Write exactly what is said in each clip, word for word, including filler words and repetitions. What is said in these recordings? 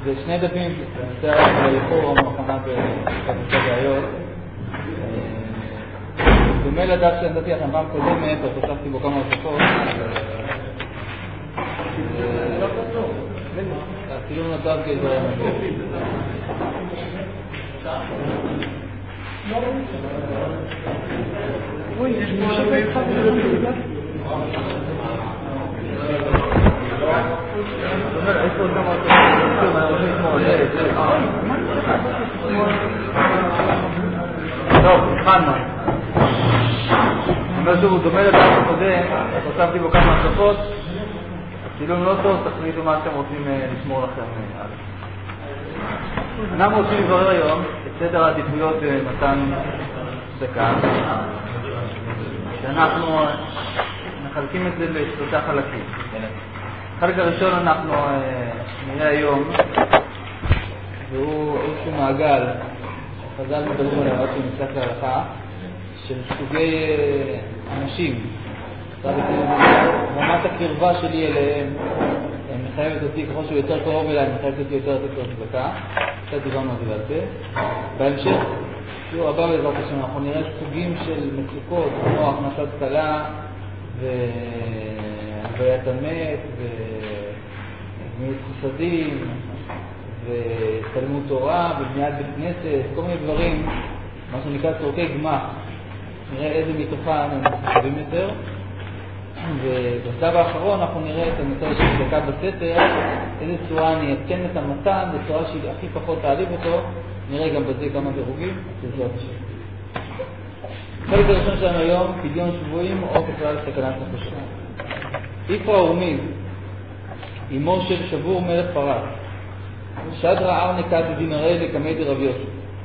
זה שני דפים, זה היחור המכונה בכתבי בעיות. דומה לדף שנתתי לכם פעם קודמת, אז הוספתי בו כמה הוספות. אפילו נותר כאיזה רמזים. אוי, יש משהו ביחד בזה. איפה עוד כמה הוספות? אני רוצה לשמור על זה. טוב, התחלנו. אומר שהוא דומה לדף הקודם, הוספתי בו כמה הוספות. צילום לא טוב, תחליטו מה אתם רוצים לשמור לכם. אנחנו רוצים לברר היום את סדר העדיפויות במתן צדקה, שאנחנו מחלקים את זה לשלושה חלקים. החלק הראשון אנחנו נראה היום, והוא איזשהו מעגל שחז"ל מדברים עליו עד שנצטרך להלכה, של סוגי אנשים. רמת הקרבה שלי אליהם מחייבת אותי, ככל שהוא יותר קרוב אליי, מחייבת אותי יותר לתת לו צדקה. קצת דיברנו על זה בעל פה. בהמשך, שיעור הבא בעזרת השם, אנחנו נראה סוגים של מצוקות, כמו הכנסת קלה והלוויית המת וגמילות חסדים ותלמוד תורה ובניית בית כנסת, כל מיני דברים, מה שנקרא צורכי גמ"ח. נראה איזה מתוכם הם חשובים יותר. ובשלב האחרון אנחנו נראה את הנושא של צדקה בסתר, איזה צורה אני אתקן את המתן, בצורה שהכי פחות תעליב אותו. נראה גם בזה כמה דירוגים, בעזרת השם. חלק הראשון שלנו היום, פדיון שבויים או בכלל סכנת נפשות. איפרא ורמיז, אמו של שבור מלך פרס, שדרה ארנקה דדינרי לקמי דרבי יוסף.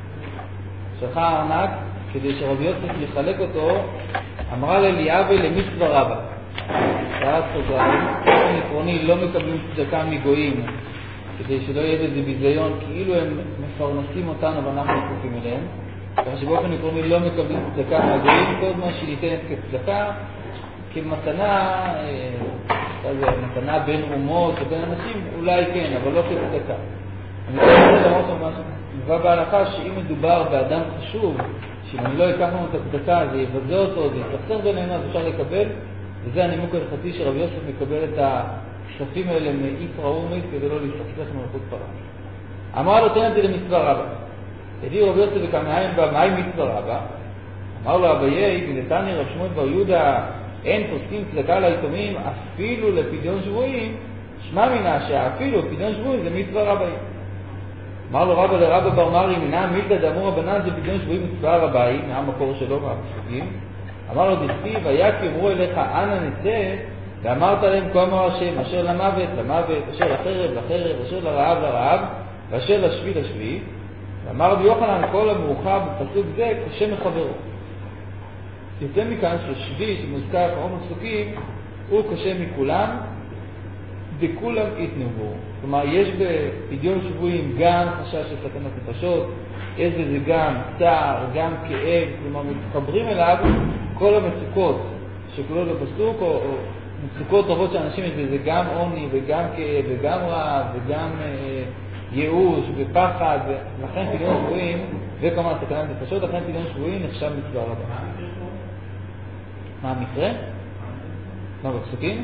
שלחה הארנק כדי שרבי יוסף יחלק אותו, אמרה לאליאבי למצווה רבה. שעת סוגריים, באופן עקרוני לא מקבלים צדקה מגויים, כדי שלא יהיה בזה ביזיון, כאילו הם מפרנסים אותנו ואנחנו זקוקים אליהם. כך שבאופן עקרוני לא מקבלים צדקה מהגויים, כל זמן שהיא ניתנת כצדקה, כמתנה, כזה, מתנה בין אומות ובין אנשים, אולי כן, אבל לא כצדקה. אני רוצה לראות משהו, מבוא בהלכה שאם מדובר באדם חשוב, שאם אני לא אקח לנו את הצדקה, זה יבזה אותו, זה יתחסר בינינו, אז אפשר לקבל, וזה הנימוק ההלכתי שרבי יוסף מקבל את הכספים האלה מאיפרא ורמיז כדי לא להסתכסך מלכות פרס. אמר לו, תן את זה למצווה רבה. הביא רבי יוסף וכמאיים בה, מהי מצווה רבה? אמר לו, אביי, בנתניה רב שמואל בר יהודה, אין פוסקים צדקה ליתומים אפילו לפדיון שבויים, שמע מינה שאפילו פדיון שבויים זה מצווה רבה. אמר לו רבא לרבא בר מרי, מנה מילתא דאמור רבנן זה פדיון שבויים מצווה רבה, מהמקור שלו מהפסוקים. אמר לו דכתיב, ויקי אמרו אליך אנה נצא, ואמרת להם כה אמר השם, אשר למוות למוות, אשר לחרב לחרב, אשר לרעב לרעב, ואשר לשבי לשבי. ואמר רבי יוחנן, כל המאוחר בפסוק זה קשה מחברו. יוצא מכאן ששבי שמוזכר כמה פסוקים הוא קשה מכולם, וכולם יתנבו. כלומר, יש בפדיון שבויים גם חשש של סכנת נפשות, יש בזה גם צער, גם כאב, כלומר, מתחברים אליו כל המצוקות שכולות בפסוק, או, או מצוקות רבות שאנשים יש בזה גם עוני וגם כאב וגם רעב וגם אה, ייאוש ופחד, לכן פדיון שבויים, וכמה סכנת נפשות, לכן פדיון שבויים נחשב מצווה רבה. מה המקרה? מה בפסוקים?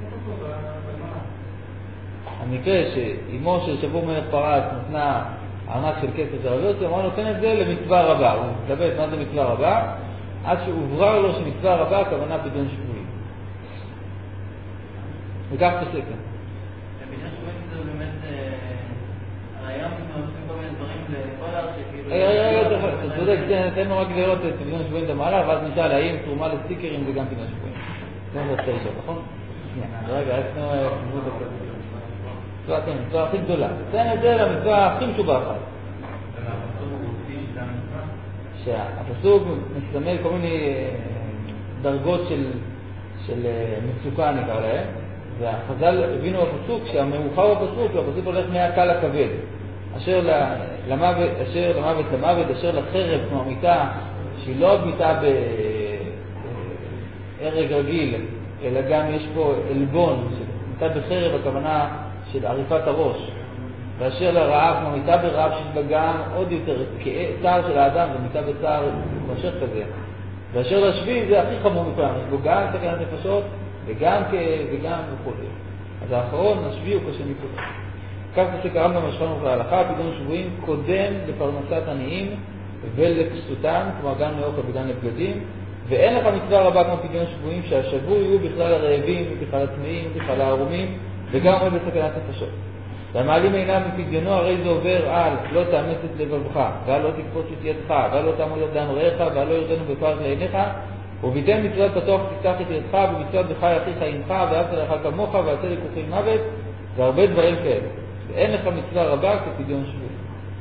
המקרה שאימו של שבור מלך פרס נתנה ארנק של כסף לרבי יוסף, אמר נותן את זה למצווה רבה. הוא מתלבט מה זה מצווה רבה, עד שהוברר לו שמצווה רבה הכוונה פדיון שבויים. וכך תעשה כאן. פדיון שבויים זה באמת הרעיון שעושים כל מיני דברים לכל הר שכאילו... רגע, רגע, אתה צודק, תן רק לראות את פדיון שבויים במעלה, ואז נשאל האם תרומה לסטיקרים זה גם פדיון שבויים. זה לא רוצה לשאול, נכון? רגע, אצלנו תמות הכסף. מצווה, כן, מצווה הכי גדולה. תן את זה למצווה הכי משובחת. שהפסוק מסמל כל מיני דרגות של, של מצוקה נקרא להם, והחז"ל הבינו בפסוק שהמאוחר בפסוק, הפסוק הולך מהקל לכבד. אשר למוות, אשר למוות למוות, אשר לחרב, כמו מיטה, שהיא לא מיטה בהרג רגיל, אלא גם יש פה אלבון, מיטה בחרב הכוונה של עריפת הראש. ואשר לרעב, כמו מיטה ברעב של בגם, עוד יותר, צער של האדם, זה מיטה בצער משך כזה. ואשר לשבי זה הכי חמור מכולם, יש בו גם סכנת נפשות, וגם כאב, וגם וכו'. אז האחרון, השבי הוא קשה מכולם. כך שקרם גם השכנו בהלכה, פדיון שבויים קודם לפרנסת עניים ולכסותם, כלומר גם לאוכל וגם לבגדים, ואין לך מצווה רבה כמו פדיון שבויים שהשבוי הוא בכלל הרעבים, בכלל הטמאים, בכלל הערומים, וגם עוד בסכנת נפשות. והמעלים עיניו מפדיונו הרי זה עובר על לא תאמץ את לבבך, ועל לא תקפוץ את ידך, ועל לא תעמוד על דם רעך, ועל לא ירדנו בפרק לעיניך, וביתן מצוות פתוח תפתח את ידך, ומצוות בחי אחיך עמך, ואהבת לרעך כמוך, ועשה לקוחי מוות, והרבה דברים כאלה. ואין לך מצווה רבה כפדיון שבוי.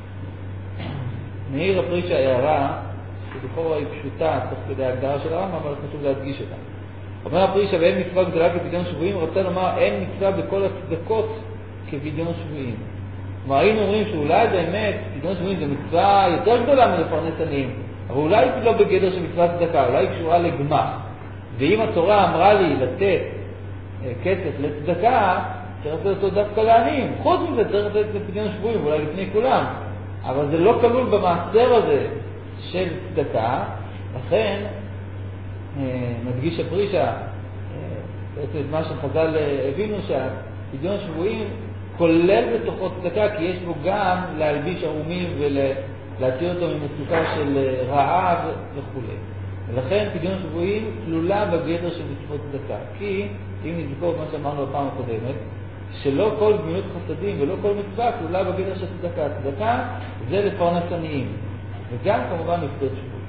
מעיר הפרישה הערה, שלכאורה היא פשוטה, תוך כדי ההגדרה של הרמב"ם, אבל חשוב להדגיש אותה. אומר הפרישה, ואין מצווה גדולה כפדיון שבויים, רוצה לומר, אין מצווה בכל הצדקות כפדיון שבויים. כלומר, היינו אומרים שאולי באמת, פדיון שבויים זה מצווה יותר גדולה מלפרנס עניים, אבל אולי היא לא בגדר של מצווה צדקה, אולי היא קשורה לגמח. ואם התורה אמרה לי לתת כסף לצדקה, צריך לתת אותו דווקא לעניים. חוץ מזה צריך לתת לפדיון שבויים, אולי לפני כולם. אבל זה לא כלול במעשר הזה של צדקה, לכן מדגיש הפרישה, בעצם את מה שחז"ל הבינו שהפדיון שבויים כולל בתוכו צדקה, כי יש בו גם להלביש ערומים ולהציל אותו ממצוקה של רעב וכו'. ולכן פדיון שבויים כלולה בגדר של מצוות צדקה. כי אם נזכור מה שאמרנו בפעם הקודמת, שלא כל גמילות חסדים ולא כל מצווה כלולה בגדר של צדקה. צדקה זה לפרנס עניים, וגם כמובן לפדות שבוי.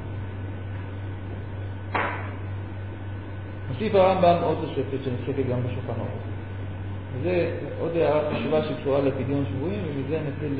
מוסיף הרמב"ם עוד תוספת שנזכרת גם בשולחן ערוך. וזה עוד הערה חשובה שקשורה לפדיון שבויים, ומזה נצא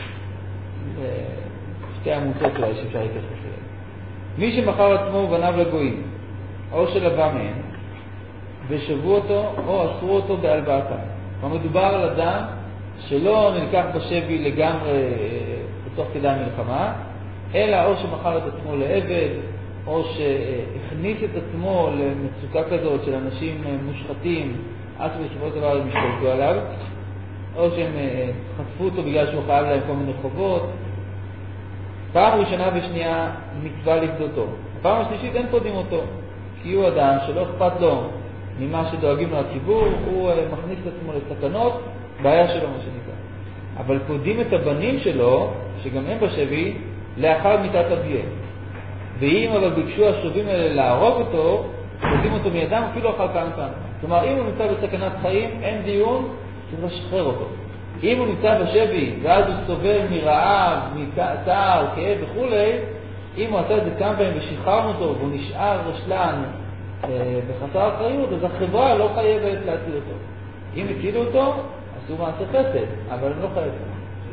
לשתי עמותות אולי שאפשר להתייחס אליהן. מי שמכר עצמו ובניו לגויים, או שלבא מהם, ושבו אותו או אסרו אותו בהלבאתם. כלומר מדובר על אדם שלא נלקח בשבי לגמרי בתוך כדי המלחמה, אלא או שמכר את עצמו לעבד, או שהכניס את עצמו למצוקה כזאת של אנשים מושחתים, עד שבסופו של דבר הם השתלטו עליו, או שהם חשפו אותו בגלל שהוא חייב להם כל מיני חובות. פעם ראשונה ושנייה מצווה לפדותו. הפעם השלישית אין פודים אותו, כי הוא אדם שלא אכפת לו ממה שדואגים לו הציבור, הוא מכניס את עצמו לסכנות, בעיה שלו מה שנקרא. אבל פודים את הבנים שלו, שגם הם בשבי, לאחר מיתת אביהם. ואם אבל ביקשו השובים האלה להרוג אותו, פודים אותו מידם אפילו אחר כמה פעמים. כלומר, אם הוא נמצא בסכנת חיים, אין דיון, צריך לשחרר אותו. אם הוא נמצא בשבי, ואז הוא סובל מרעב, מצער, כאב וכו', אם הוא עשה את זה כמה פעמים ושחררנו אותו, והוא נשאר רשלן בחסר אחריות, אז החברה לא חייבת להציל אותו. אם הצילו אותו, עשו מעשה חסד, אבל הם לא חייבים.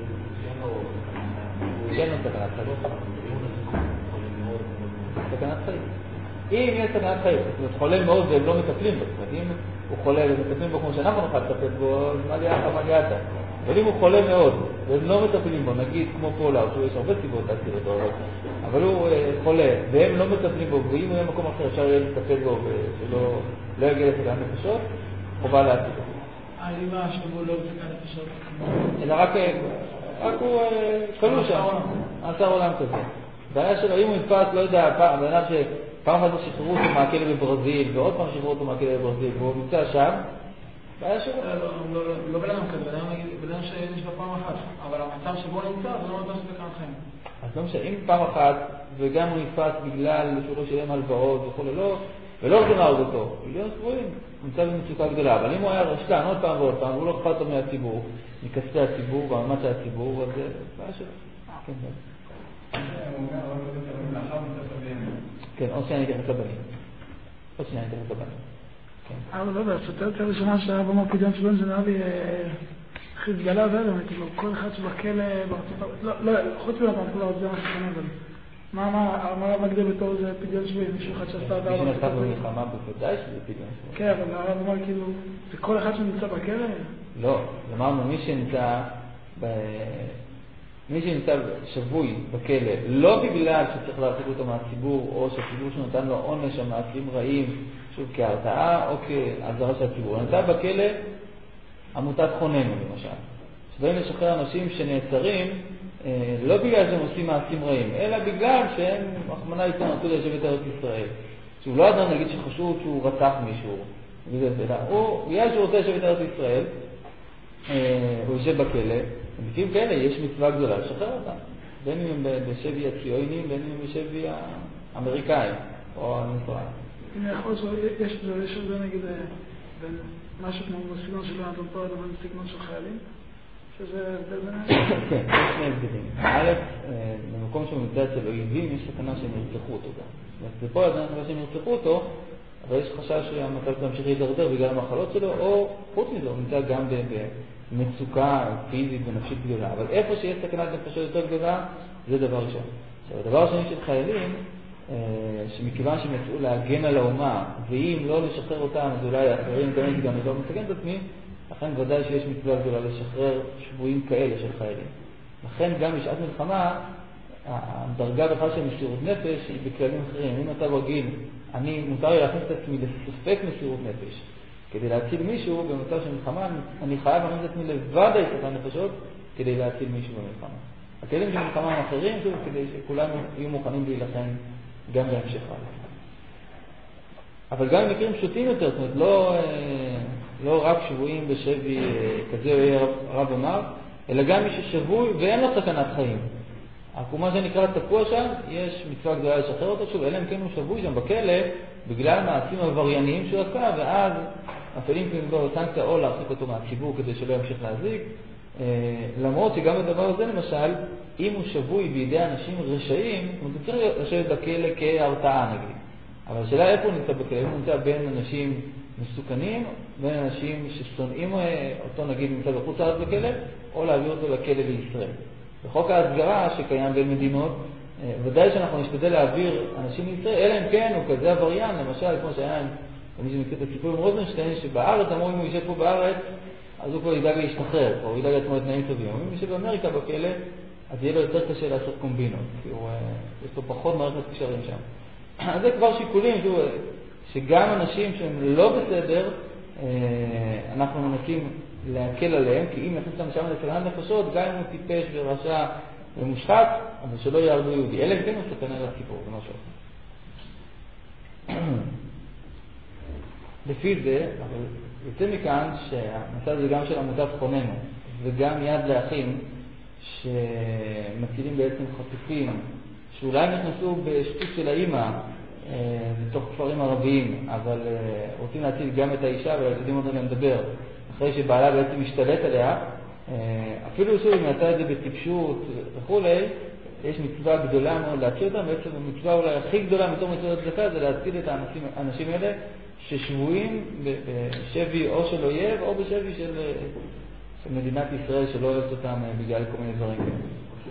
כן, לא סכנת חיים. סכנת חיים. אם יש סכנת חיים, זאת אומרת, חולה מאוד והם לא מטפלים בו. זאת אומרת, אם הוא חולה ומטפלים בו כמו שאנחנו נוכל לטפל בו, אז מה לי אחר מה גאתה. אבל אם הוא חולה מאוד והם לא מטפלים בו, נגיד כמו פולארד, שיש הרבה סיבות להציל אותו, אבל הוא חולה והם לא מטפלים בו, ואם הוא יהיה מקום אחר אפשר יהיה לטפל בו ושלא יגיע לסכנת נפשות, חובה להציל אותו. העלימה שבו לא בסכנת נפשות? אלא רק הוא כלוא שם, עשר עולם כזה. בעיה שלו, אם הוא נתפס, לא יודע, בעיה שפעם אחת שחררו אותו מהכלא בברזיל, ועוד פעם שחררו אותו מהכלא בברזיל, והוא נמצא שם, בעיה שלו. לא בלדם כזה, בלדם שיש בפעם אחת, אבל המצב שבו נמצא, זה לא מצב שבכאן חיים. אז לא משנה, אם פעם אחת, וגם הוא נתפס בגלל שהוא לא שילם הלוואות וכו' לא, ולא רוצים להרוג אותו, מיליון שבויים, נמצא במצוקה גדולה, אבל אם הוא היה רשלן עוד פעם ועוד פעם, הוא לא אכפת לו מהציבור, מכספי הציבור, והמאמץ של הציבור, אז זה בעיה שלו. כן, כן, עוד שנייה נתייחס לבנים. עוד שנייה נתייחס לבנים. אבל לא יודע, הסרטות הראשונה שהיה במור פדיון שבויים זה נראה לי חיזבאללה ואלה, כאילו כל אחד שבכלא בארצות הברית, לא, חוץ מלא פעם כולה עוד זה מה שכנה, אבל מה מגדיר בתור זה פדיון שבויים, מישהו אחד שעשה את הארץ? מי שנכתב במלחמה בוודאי שזה פדיון שבויים. כן, אבל הרב אמר כאילו, זה כל אחד שנמצא בכלא? לא, אמרנו מי שנמצא מי שנמצא שבוי בכלא, לא בגלל שצריך להרחיק אותו מהציבור, או שהציבור שנותן לו עונש או מעשים רעים, שוב כהרתעה או כהזרה של הציבור. נמצא בכלא עמותת חוננו למשל, שבאים לשחרר אנשים שנעצרים, לא בגלל שהם עושים מעשים רעים, אלא בגלל שהם, רחמנא ליצלן, רצו ליישב את ארץ ישראל. שהוא לא אדם, נגיד, שחשוב שהוא רצח מישהו, אלא הוא, בגלל שהוא רוצה ליישב את ארץ ישראל, הוא יושב בכלא, במקרים כאלה יש מצווה גדולה לשחרר אותם. בין אם הם בשבי הציונים, בין אם הם בשבי האמריקאים, או הנפרד. אם יכול להיות, יש לזה נגיד, בין משהו כמו בסגנון של יונתן פולארד לבין סגנון של חיילים, שזה הבדל ביניהם? כן, יש שני הבדלים. א', במקום שממצא אצל אויבים, יש סכנה שהם ירצחו אותו גם. זאת אומרת, פה אנחנו שהם ירצחו אותו, אבל יש חשש שהמצב תמשיך להידרדר בגלל המחלות שלו, או חוץ מזה, הוא נמצא גם במצוקה פיזית ונפשית גדולה. אבל איפה שיש סכנת נפשות יותר גדולה, זה דבר ראשון. עכשיו, הדבר השני של חיילים, שמכיוון שהם יצאו להגן על האומה, ואם לא לשחרר אותם, אז אולי האחרים גם גם לא מסכן את עצמי, לכן ודאי שיש מצווה גדולה לשחרר שבויים כאלה של חיילים. לכן גם בשעת מלחמה, הדרגה בכלל של מסירות נפש היא בכללים אחרים. אם אתה רגיל, אני מותר לי להכניס את עצמי לספק מסירות נפש. כדי להציל מישהו במצב של מלחמה, אני חייב להכניס את עצמי לבד את הנפשות כדי להציל מישהו במלחמה. הכלים של מלחמה הם אחרים, שוב, כדי שכולנו יהיו מוכנים להילחם גם בהמשך הלאה. אבל גם במקרים פשוטים יותר, זאת אומרת, לא, לא רק שבויים בשבי כזה רב אמר, אלא גם מי ששבוי ואין לו סכנת חיים. העקומה שנקרא תקוע שם, יש מצווה גדולה לשחרר אותו, שוב, אלא אם כן הוא שבוי שם בכלא, בגלל מעשים עברייניים שהוא עשה, ואז מפעילים כנגדו סנקציה או להרחיק אותו מהציבור כדי שלא ימשיך להזיק. למרות שגם בדבר הזה למשל, אם הוא שבוי בידי אנשים רשעים, הוא צריך לשבת בכלא כהרתעה נגיד. אבל השאלה איפה הוא נמצא בכלא? הוא נמצא בין אנשים מסוכנים, בין אנשים ששונאים אותו נגיד נמצא בחוץ לארץ בכלא, או להעביר אותו לכלא לישראל. בחוק ההסגרה שקיים בין מדינות, ודאי שאנחנו נשתדל להעביר אנשים לישראל, אלא אם כן הוא כזה עבריין, למשל כמו שהיה, מי שמכיר את הסיפור עם רוזנשטיין, שבארץ אמרו אם הוא יושב פה בארץ, אז הוא כבר ידאג להשתחרר, או ידאג לעצמו לתנאים טובים. אם הוא יושב באמריקה בכלא, אז יהיה לו יותר קשה לעשות קומבינות, כי הוא, יש לו פחות מערכת קשרים שם. אז זה כבר שיקולים, שגם אנשים שהם לא בסדר, אנחנו מנסים להקל עליהם, כי אם נכנס שם לסכנת נפשות, גם אם הוא טיפש ורשע ומושחת, אבל שלא יערדו יהודי. אלא אם כן הוא סכנה לסיפור, זה משהו. לפי זה, אבל יוצא מכאן שהמצב זה גם של עמותת חוננו, וגם יד לאחים, שמצילים בעצם חטופים, שאולי נכנסו בשטות של האמא, בתוך כפרים ערביים, אבל רוצים להציל גם את האישה ולילדים אותם לדבר, אחרי שבעלה בעצם משתלט עליה, אפילו שוב, אם יצא את זה בטיפשות וכו', יש מצווה גדולה מאוד להציל אותם, בעצם המצווה אולי הכי גדולה מתוך מצוות הצדקה זה להציל את האנשים, האנשים האלה ששבויים בשבי או של אויב או בשבי של, של מדינת ישראל שלא אוהבת אותם בגלל כל מיני דברים כאלה.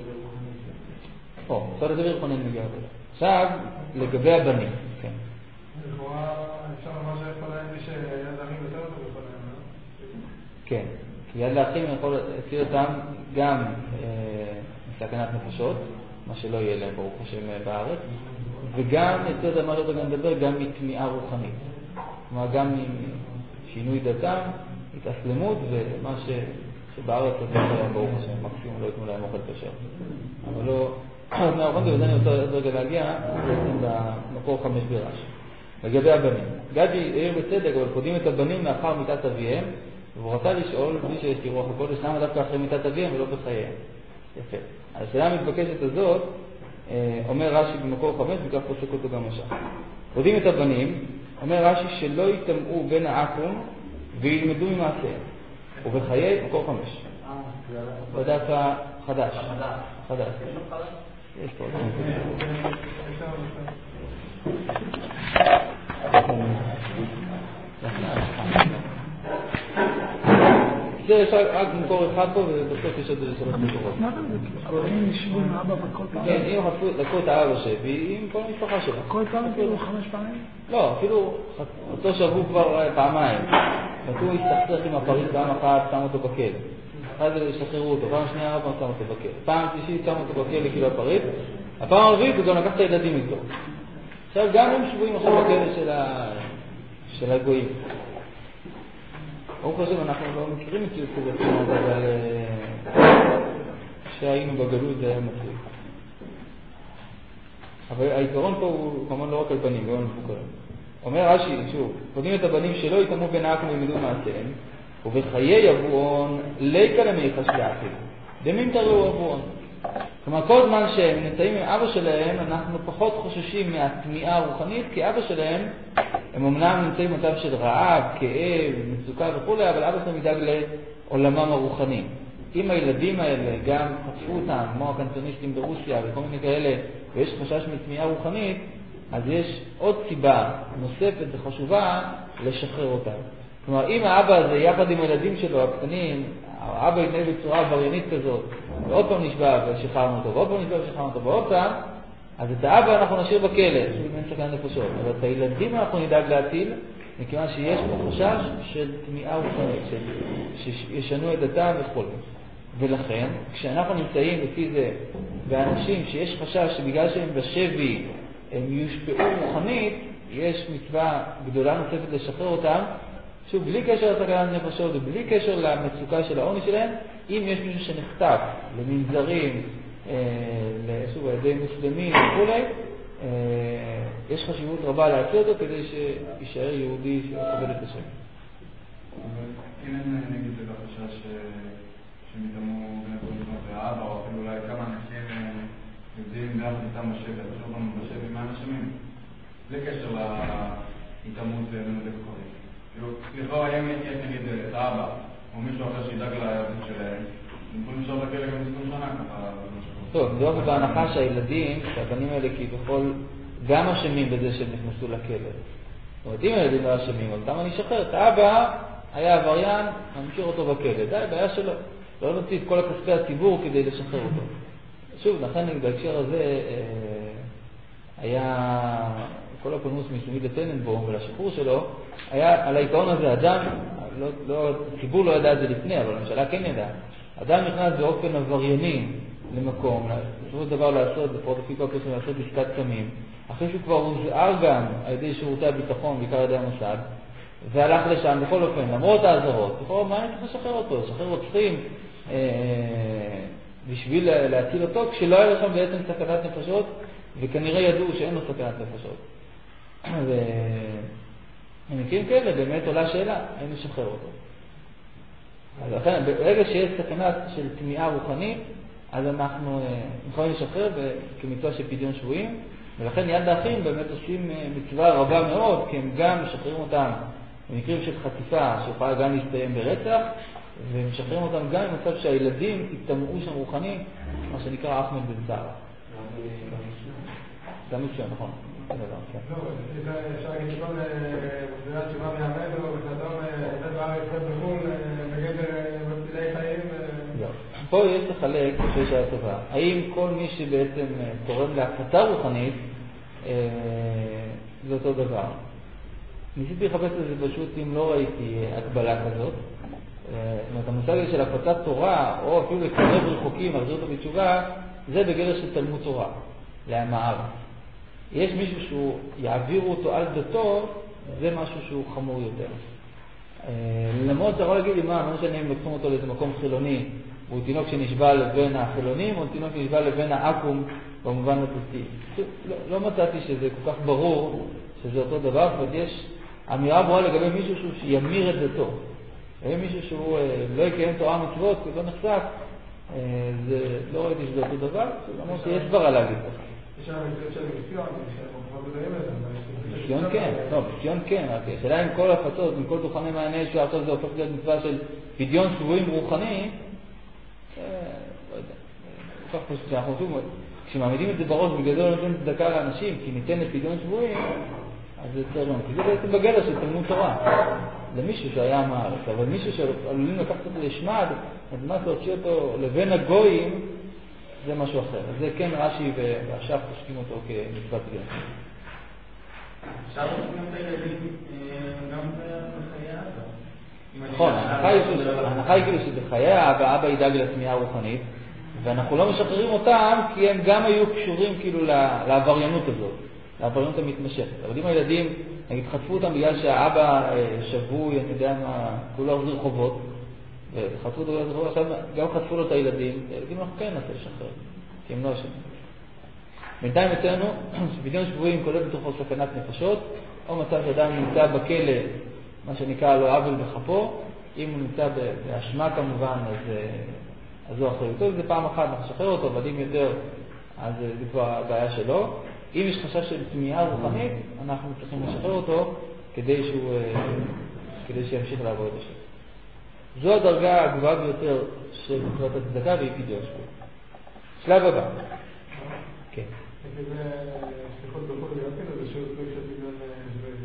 או, אפשר לדבר חונן בגלל זה. עכשיו, לגבי הבנים, כן. לכאורה אפשר לומר שיכול להגיד מי שיד לאחים יותר אותו בכל העניין, לא? כן, כי יד לאחים יכול להציל אותם גם מסכנת נפשות, מה שלא יהיה להם ברוך השם בארץ, וגם יציל אותם מה שאתה גם מדבר, גם מתמיעה רוחנית. כלומר, גם משינוי דתם, התאסלמות, ומה ש... שבארץ הזה להם ברוך השם, מקסימום לא יתנו להם אוכל כשר. אבל לא... אז מהאורחון זה, וזה אני רוצה רגע להגיע, בעצם במקור חמש ברש. לגבי הבנים. גדי העיר בצדק, אבל קודים את הבנים לאחר מיטת אביהם, והוא רצה לשאול, בלי שיש לי רוח הקודש, למה דווקא אחרי מיטת אביהם ולא בחייהם. יפה. השאלה המתבקשת הזאת, אומר רש"י במקור חמש, וכך פוסק אותו גם משך. קודים את הבנים, אומר רש"י שלא יטמעו בין העכו"ם וילמדו ממעשיהם. ובחיי, מקור חמש. בדף החדש. חדש. יש פה עוד זה יש רק מקור אחד פה ובסוף יש עוד שלוש מקורות. מה זה? אבל אם נשבו עם אבא בכל פעם? כן, אם לקחו את האבא שבי עם כל המשפחה שלו. כל פעם אפילו חמש פעמים? לא, אפילו אותו שבוע כבר פעמיים. נתנו הסתכסך עם הפריט פעם אחת, שם אותו בכלא. אחרי זה שחררו אותו, פעם שנייה אבא שם אותו בכלא. פעם שלישית שם אותו בכלא כאילו הפריט. הפעם הרביעית הוא גם לקח את הילדים איתו. עכשיו גם הם שבויים עכשיו בכלא של הגויים. ברוך השם, אנחנו לא מכירים את זה כזה, אבל כשהיינו בגלות זה היה מצחיק. אבל העיקרון פה הוא כמובן לא רק על בנים, גם על מבוגרים. אומר רש"י, שוב, קודמים את הבנים שלא יתאמו בין העכם וילמדו מעשיהם, ובחיי אבואון ליקה למיחש לעכם. דמים תראו אבואון. כלומר, כל זמן שהם נמצאים עם אבא שלהם, אנחנו פחות חוששים מהתמיעה הרוחנית, כי אבא שלהם, הם אמנם נמצאים במצב של רעב, כאב, מצוקה וכו', אבל אבא שלהם ידאג לעולמם הרוחני. אם הילדים האלה גם חטפו אותם, כמו הקנצוניסטים ברוסיה וכל מיני כאלה, ויש חשש מתמיעה רוחנית, אז יש עוד סיבה נוספת וחשובה לשחרר אותם. כלומר, אם האבא הזה יחד עם הילדים שלו, הקטנים, האבא יתנהל בצורה עבריינית כזאת, ועוד פעם נשבע ושחררנו אותו, ועוד פעם נשבע ושחררנו אותו, ועוד פעם, אז את האבא אנחנו נשאיר בכלא, שוב אם אין סכנת נפשות. אבל את הילדים אנחנו נדאג להטיל, מכיוון שיש פה חשש של תמיעה רוחנית, שישנו את דתם וכל. ולכן, כשאנחנו נמצאים לפי זה באנשים שיש חשש שבגלל שהם בשבי, הם יושפעו רוחנית, יש מצווה גדולה נוספת לשחרר אותם, שוב, בלי קשר לסכנת נפשות ובלי קשר למצוקה של העוני שלהם, אם יש מישהו שנחטף למנזרים, שוב, על ידי מוסלמים וכו', יש חשיבות רבה להציע אותו כדי שישאר יהודי שעובד את השם. אם אין נגיד את החשש שמתאמו בין הפרסומות והאבא, או אפילו אולי כמה אנשים יודעים ביחד איתם בשבי, פשוט גם בשבי מהאנשים, בלי קשר להתאמות בין הדקורים. כאילו, סליחה, אם יש נגיד את האבא, או מישהו אחר שידאג לילדים שלהם, הם יכולים לשאול בכלא גם עשרים שנה ככה. טוב, זה לא בהנחה שהילדים, שהבנים האלה כביכול גם אשמים בזה שהם נכנסו לכלא. זאת אומרת, אם הילדים לא אשמים, אז למה אני אשחרר? את האבא היה עבריין, אני מכיר אותו בכלא. די, בעיה שלו. לא נוציא את כל הכספי הציבור כדי לשחרר אותו. שוב, לכן בהקשר הזה היה כל הפולמוס מסוימי לטננבום ולשחרור שלו, היה על העיקרון הזה, אדם, לא, לא, הציבור לא ידע את זה לפני, אבל הממשלה כן ידע. אדם נכנס באופן עברייני למקום, בסופו של דבר לעשות, לפחות לפי כל פרסום, לעשות עסקת סמים, אחרי שהוא כבר הוזהר גם על ידי שירותי הביטחון, בעיקר על ידי המוסד, והלך לשם בכל אופן, למרות האזהרות, בכל מה אני צריך לשחרר אותו, לשחרר רוצחים אה, בשביל להציל אותו, כשלא היה לו שם בעצם סכנת נפשות, וכנראה ידעו שאין לו סכנת נפשות. ובמקרים כאלה באמת עולה שאלה, האם לשחרר אותו. אז לכן, ברגע שיש סכנה של תמיעה רוחנית, אז אנחנו יכולים לשחרר כמצווה של פדיון שבויים, ולכן יד האחים באמת עושים מצווה רבה מאוד, כי הם גם משחררים אותם במקרים של חטיפה, שיכולה גם להסתיים ברצח, ומשחררים אותם גם במצב שהילדים יתמעו שם רוחני, מה שנקרא אחמד בן זרה. גם משהו, נכון. לא, אפשר להגיד שכל מוסדרת שבא מהמד או בסדום, עובד בארץ בחול, בגדר מצילי חיים. פה יש לחלק, חושב שהיה טובה. האם כל מי שבעצם תורם להפצה רוחנית, זה אותו דבר? ניסיתי לחפש לזה פשוט אם לא ראיתי הגבלה כזאת. זאת אומרת, המושג של הפצת תורה, או אפילו לקרב רחוקים, להחזיר אותו בתשובה, זה בגדר של תלמוד תורה, להמער. יש מישהו שהוא יעבירו אותו על דתו, זה משהו שהוא חמור יותר. למרות אתה יכול להגיד לי מה, מה שאני לוקחים אותו לאיזה מקום חילוני, הוא תינוק שנשבע לבין החילונים, או תינוק שנשבע לבין האקום במובן התוסטי. לא, לא מצאתי שזה כל כך ברור שזה אותו דבר, אבל יש אמירה ברורה לגבי מישהו שהוא שימיר את דתו. ואם מישהו שהוא לא יקיים תורה מצוות, כי לא נחשף, זה לא ראיתי שזה אותו דבר, למרות שיש דבר על להגיד ככה. יש שם מציאות של מיסיון, שאנחנו כבר בדעים לזה. מיסיון כן, לא, מיסיון כן, רק השאלה עם כל הפצות, עם כל דוכני מענה שהוא עכשיו זה הופך להיות מצווה של פדיון שבויים רוחני, לא יודע, כל כך פשוט, שאנחנו חושבים, כשמעמידים את זה בראש בגדול לא נותן צדקה לאנשים, כי ניתן לפדיון שבויים, אז זה צריך לומר, כי זה בעצם בגדר של תלמוד תורה, למישהו שהיה מהארץ, אבל מישהו שעלולים לקחת אותו לשמד, אז מה להוציא אותו לבין הגויים, זה משהו אחר. אז זה כן רש"י ועכשיו חושבים אותו כמצוות פדיון. אפשר לשמוע את הילדים גם בחיי האבא. נכון, ההנחה היא כאילו שבחיי האבא, האבא ידאג לתמיעה רוחנית, ואנחנו לא משחררים אותם כי הם גם היו קשורים כאילו לעבריינות הזאת, לעבריינות המתמשכת. אבל אם הילדים, נגיד, חטפו אותם בגלל שהאבא שבוי, אני יודע מה, כולו החזיר חובות, וחטפו אותו גזר חובה, עכשיו גם חטפו לו את הילדים, הילדים אנחנו כן נעשה לשחרר, כי הם לא אשמים. בינתיים אצלנו, שפדיון שבויים כולל בתוכו סכנת נפשות, או מצב שאדם נמצא בכלא, מה שנקרא לו עוול בכפו, אם הוא נמצא באשמה כמובן, אז, אז זו אחריותו, זה פעם אחת אנחנו נשחרר אותו, אבל אם יותר, אז זה כבר הבעיה שלו. אם יש חשש של תמיהה רוחנית, אנחנו צריכים לשחרר אותו כדי שהוא, כדי שימשיך לעבוד את השם. זו הדרגה הגבוהה ביותר של מצוות הצדקה והיא פדיון שבויים. שלב הבא. כן. זה סליחות בחול ויותר, זה שהוא סליח של פדיון שבויים.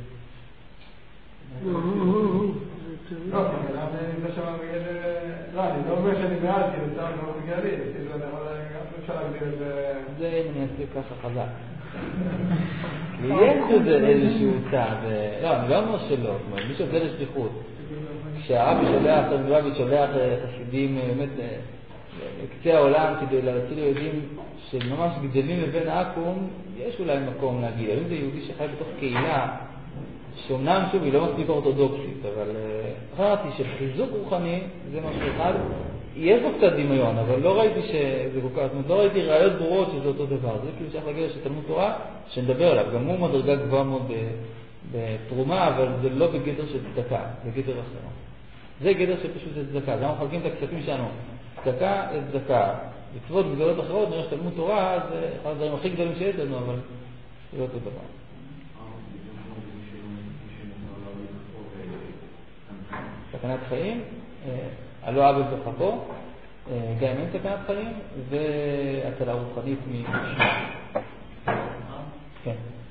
לא, אבל למה אני נמצא שם בגלל... לא, אני לא אומר שאני בעד, כי נמצא לא בגללי, כאילו אני יכול אפשר להגדיר את זה... זה אם אני אעשה ככה חזק. יש לזה איזשהו צעד, לא, אני לא אומר שלא, מי שעושה לשליחות, כשהרבי שולח, הרבי שולח חסידים באמת לקצה העולם כדי להציל יהודים שממש גדלים לבין העקום, יש אולי מקום להגיד, אם זה יהודי שחי בתוך קהילה, שאומנם שוב היא לא מספיק אורתודוקסית, אבל ראיתי שחיזוק רוחני זה משהו אחד, יש בו קצת דמיון, אבל לא ראיתי שזה כל כך, לא ראיתי ראיות ברורות שזה אותו דבר, זה כאילו שייך להגיד שתלמוד תורה שנדבר עליו, גם הוא מדרגה גבוהה מאוד בתרומה, אבל זה לא בגדר של צדקה, זה גדר אחר. זה גדר שפשוט זה צדקה, גם מחלקים את הכספים שלנו, צדקה לצדקה, מצוות גדולות אחרות, נראה שתלמוד תורה זה אחד הדברים הכי גדולים שיש לנו, אבל זה לא אותו דבר. סכנת חיים, הלא עוול בכפו, גם אין סכנת חיים, והצלה רוחנית משמע. כן.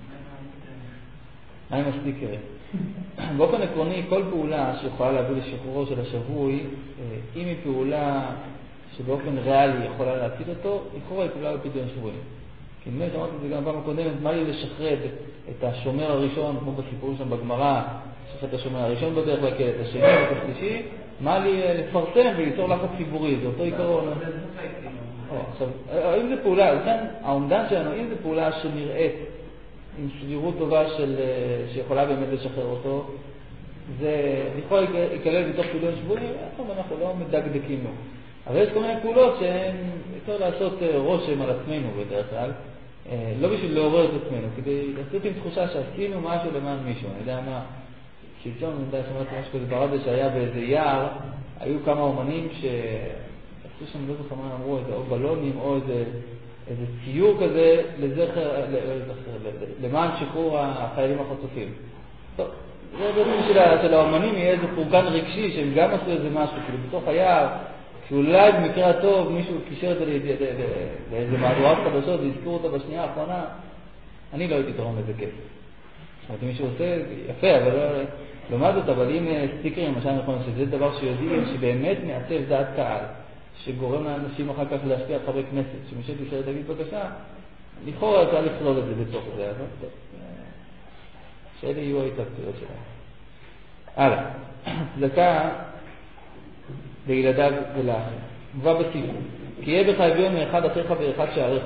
מה עם הסטיקרים? באופן עקרוני, כל פעולה שיכולה להביא לשחרורו של השבוי, אם היא פעולה שבאופן ריאלי יכולה להציל אותו, לכאורה היא פעולה בפדיון שבויים. כי נדמה שאמרתי את זה גם פעם הקודמת, מה לי לשחרר את השומר הראשון, כמו בסיפור שם בגמרא, לשחרר את השומר הראשון בדרך לכלא, את השני ואת השלישי, מה לי לפרסם וליצור לחץ ציבורי, זה אותו עיקרון. עכשיו, אם זה פעולה, לכן העומדן שלנו, אם זה פעולה שנראית עם סבירות טובה של, שיכולה באמת לשחרר אותו, זה יכול להיכלל בתוך פדיון שבויים, אנחנו לא מדקדקים לו. אבל יש כל מיני פעולות שהן יותר לעשות רושם על עצמנו בדרך כלל, לא בשביל לעורר את עצמנו, כדי לעשות עם תחושה שעשינו משהו למען מישהו. אני יודע מה, שלשום, אני יודע, שמעתי משהו כזה ברדיו שהיה באיזה יער, היו כמה אומנים שעשו שם, לא זוכר מה אמרו, או בלונים או איזה, איזה ציור כזה לזכר, למען שחרור החיילים החטופים. טוב, זה בעצם של האומנים יהיה איזה פורקן רגשי שהם גם עשו איזה משהו, כאילו בתוך היער, שאולי במקרה הטוב מישהו קישר את זה לאיזה מהדורת חדשות והזכירו אותה בשנייה האחרונה, אני לא הייתי תורם לזה כסף. זאת אומרת, מישהו עושה, יפה, אבל לא לומד אותה, אבל אם סטיקרים, למשל נכון, שזה דבר שיודעים שבאמת מעצב דעת קהל, שגורם לאנשים אחר כך להשפיע חברי כנסת, שמשאת ישראל תגיד בבקשה, לכאורה אפשר לכלול את זה בתוך זה, אז טוב. שאלה יהיו ההתלבטויות שלהם. הלאה, צדקה לילדיו ולאחר. מובא בסיפור. כי יהיה בך אביון מאחד אחיך ואחד שעריך.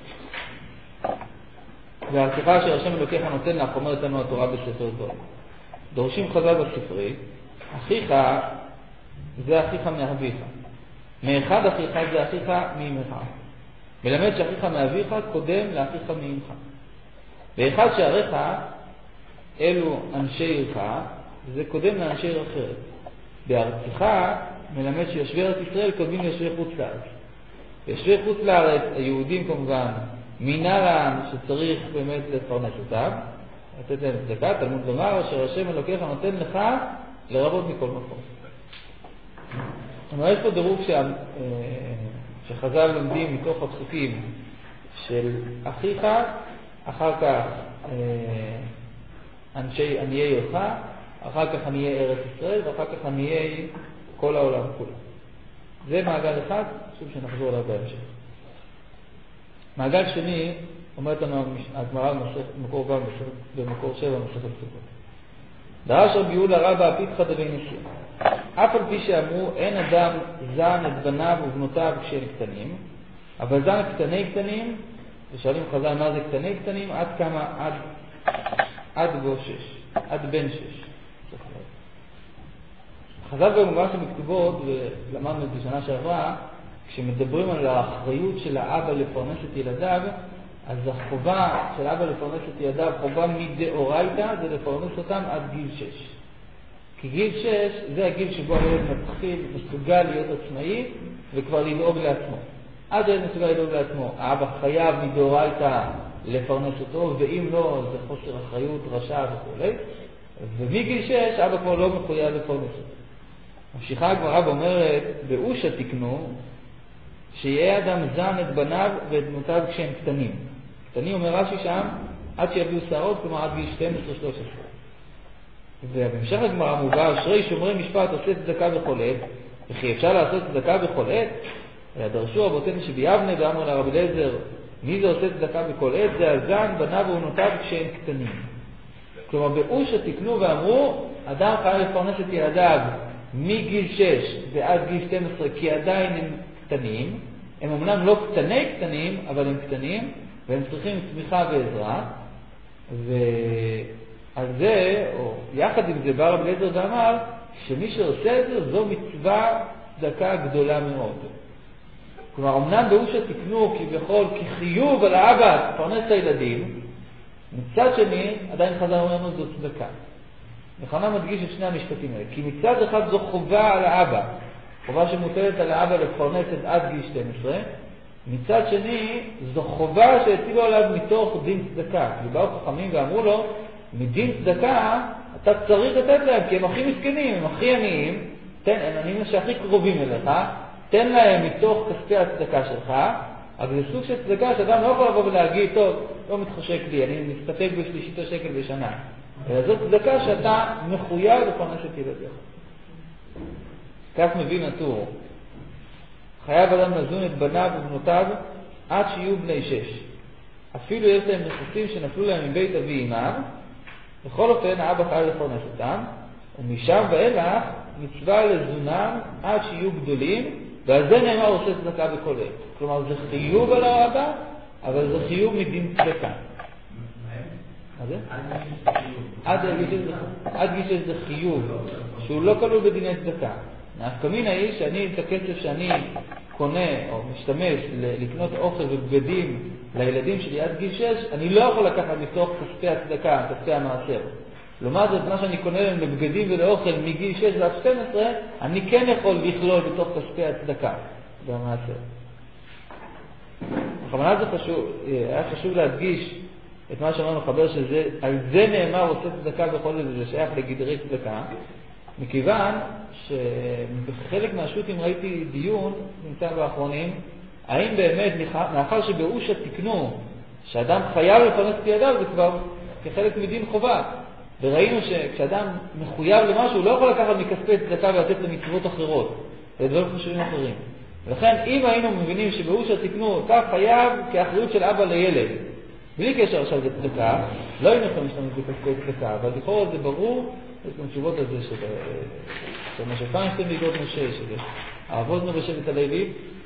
והארצך אשר השם אלוקיך נותן לך, אומרת לנו התורה בספר תורה. דורשים חז"ל בספרי, אחיך זה אחיך מאביך. מאחד אחיך זה אחיך מאמך. מלמד שאחיך מאביך קודם לאחיך מאמך. ואחד שעריך אלו אנשי עירך, זה קודם לאנשי עיר אחרת. בארצך מלמד שיושבי ארץ ישראל קודמים ליושבי חוץ לארץ. ויושבי חוץ לארץ, היהודים כמובן, מינה להם שצריך באמת לפרנס אותם, לתת להם צדקה, תלמוד לומר, אשר השם אלוקיך נותן לך לרבות מכל מקום. אבל יש פה דירוג שה... שחז"ל לומדים מתוך הפסוקים של אחיך, אחר כך אנשי עניי עירך, אחר כך עניי ארץ ישראל, ואחר כך עניי כל העולם כולו. זה מעגל אחד, שוב שנחזור עליו בהמשך. מעגל שני, אומרת לנו הגמרא במקור גם במקור שבע מסכת סוכות. דרש רבי יהודה רבא פיתחא דבי נשיא. אף על פי שאמרו אין אדם זן את בניו ובנותיו כשהם קטנים, אבל זן קטני קטנים, ושואלים חז"ל מה זה קטני קטנים, עד כמה? עד עד בו שש, עד בן שש. חז"ל במגרש המכתובות, ולמדנו את זה שנה שעברה, כשמדברים על האחריות של האבא לפרנס את ילדיו, אז החובה של האבא לפרנס את ילדיו, חובה מדאורייתא, זה לפרנס אותם עד גיל שש. כי גיל שש זה הגיל שבו הילד מתחיל, מסוגל להיות עצמאי וכבר לדאוג לעצמו. עד הילד מסוגל לדאוג לעצמו, האבא חייב מדאורייתא לפרנס אותו, ואם לא, זה חוסר אחריות, רשע וכו'. ומגיל שש, אבא כבר לא מחויב לפרנס אותו. ממשיכה הגמרא ואומרת, באושה תקנו, שיהיה אדם זן את בניו ואת בנותיו כשהם קטנים. קטנים אומר רש"י שם, עד שיביאו שערות, כלומר עד גיל שתים עשרה שלוש עשרה. ובהמשך הגמרא מובא, אשרי שומרי משפט עושה צדקה בכל עת, וכי אפשר לעשות צדקה בכל עת? דרשו רבותינו שביבנה ואמרו לרב אליעזר, מי זה עושה צדקה בכל עת? זה הזן, בניו ובנותיו כשהם קטנים. כלומר, באושה תקנו ואמרו, אדם חייב לפרנס את ילדיו מגיל שש ועד גיל שתים עשרה, כי עדיין הם קטנים, הם אמנם לא קטני קטנים, אבל הם קטנים, והם צריכים תמיכה ועזרה, ועל זה, או יחד עם זה, בא רב אליעזר ואמר, שמי שעושה את זה, זו מצווה צדקה גדולה מאוד. כלומר, אמנם באושה תקנו כביכול, כחיוב על האבא, לפרנס את הילדים, מצד שני, עדיין חז"ל אומר לנו זו צדקה. נכונה מדגיש את שני המשפטים האלה, כי מצד אחד זו חובה על האבא, חובה שמוטלת על האבא לפרנס את עד גיל שתים עשרה, מצד שני, זו חובה שהטילו עליו מתוך דין צדקה. כי באו חכמים ואמרו לו, מדין צדקה אתה צריך לתת להם, כי הם הכי מסכנים, הם הכי עניים, תן, הם עניים שהכי קרובים אליך, תן להם מתוך כספי הצדקה שלך, אבל זה סוג של צדקה שאדם לא יכול לבוא ולהגיד, טוב, לא מתחשק לי, אני מסתפק בשלישית השקל בשנה. אלא זאת צדקה שאתה מחויב לפרנס את ילדיך. כך מבין הטור. חייב אדם לזון את בניו ובנותיו עד שיהיו בני שש. אפילו יש להם נכסים שנפלו להם מבית אבי אמם, בכל אופן האבא חייב לפרנס אותם, ומשם ואילך מצווה לזונם עד שיהיו גדולים, ועל זה נאמר עושה צדקה בכל עת. כלומר זה חיוב על האבא, אבל זה חיוב מדין צדקה. מה זה? עד גיל שש זה חיוב, שהוא לא כלול בדיני צדקה. ההפקמין היא שאני את הכסף שאני קונה או משתמש לקנות אוכל ובגדים לילדים שלי עד גיל שש, אני לא יכול לקחת מתוך כספי הצדקה, כספי המעשר. לעומת זאת, מה שאני קונה להם לבגדים ולאוכל מגיל שש ועד שתים עשרה, אני כן יכול לכלול בתוך כספי הצדקה במעשר. בכוונה זה חשוב, היה חשוב להדגיש את מה שאמרנו חבר שזה, על זה נאמר עושה צדקה בכל זאת, זה שייך לגדרי צדקה, מכיוון שבחלק מהשו"תים ראיתי דיון, נמצא באחרונים, האם באמת, מאחר שבאושה תקנו, שאדם חייב לפרנס את ילדיו, זה כבר כחלק מדין חובה. וראינו שכשאדם מחויב למשהו, הוא לא יכול לקחת מכספי צדקה ולתת למצוות אחרות, לדברים חשובים אחרים. ולכן, אם היינו מבינים שבאושה תקנו, אתה חייב כאחריות של אבא לילד, בלי קשר עכשיו לצדקה, לא היינו יכולים להשתמש בכספי צדקה, אבל לכאורה זה ברור, יש גם תשובות על זה של משה פיינשטיין ויגוד משה, של הרב ווזנר ושבט הלוי,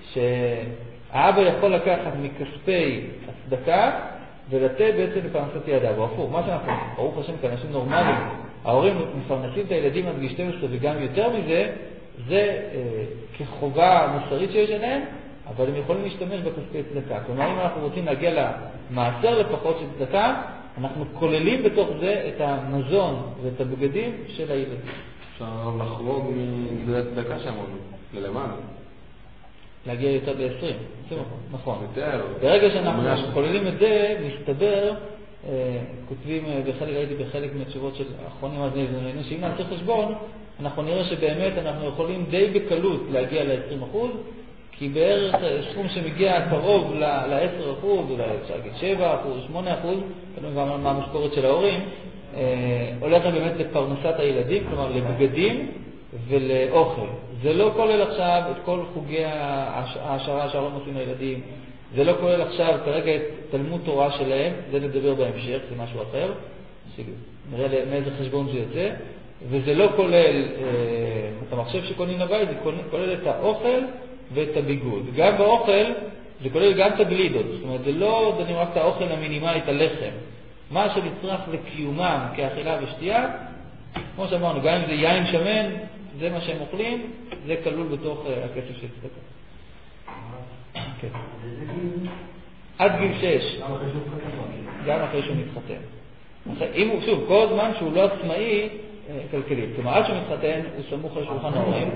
שהאבא יכול לקחת מכספי הצדקה ולתת בעצם לפרנסת ילדיו. הפוך, מה שאנחנו, ברוך השם, כאנשים נורמליים, ההורים מפרנסים את הילדים עד גיל שתים עשרה וגם יותר מזה, זה אה, כחובה מוסרית שיש עליהם, אבל הם יכולים להשתמש בכספי צדקה. כלומר, אם אנחנו רוצים להגיע למעשר לפחות של צדקה, אנחנו כוללים בתוך זה את המזון ואת הבגדים של הילדים. אפשר לחרוג מגדרי צדקה שאמרנו, ללמעלה. להגיע יותר ב-עשרים, נכון. יותר. ברגע שאנחנו כוללים את זה, מסתבר, כותבים, ראיתי בחלק מהתשובות של האחרונים אז נבננו, שאם נעשה חשבון, אנחנו נראה שבאמת אנחנו יכולים די בקלות להגיע ל-עשרים אחוז, כי בערך סכום שמגיע קרוב ל-עשרה אחוז, אולי אפשר להגיד שבעה אחוז, שמונה אחוז, כלומר גם מה המשכורת של ההורים, הולך באמת לפרנסת הילדים, כלומר לבגדים ולאוכל. זה לא כולל עכשיו את כל חוגי ההשערה שההורים עושים לילדים, זה לא כולל עכשיו כרגע את תלמוד תורה שלהם, זה נדבר בהמשך, זה משהו אחר, נראה מאיזה חשבון זה יוצא, וזה לא כולל את המחשב שקונים לבית, זה כולל את האוכל ואת הביגוד. גם באוכל זה כולל גם את הגלידות, זאת אומרת זה לא דנים רק את האוכל המינימלי, את הלחם. מה שנצרך לקיומם כאכילה ושתייה, כמו שאמרנו, גם אם זה יין שמן, זה מה שהם אוכלים, זה כלול בתוך הכסף של צדקה. כן. עד גיל שש. גם אחרי שהוא מתחתן. אם הוא, שוב, כל זמן שהוא לא עצמאי כלכלית. כלומר, עד שהוא מתחתן, הוא סמוך על שולחן ההורים.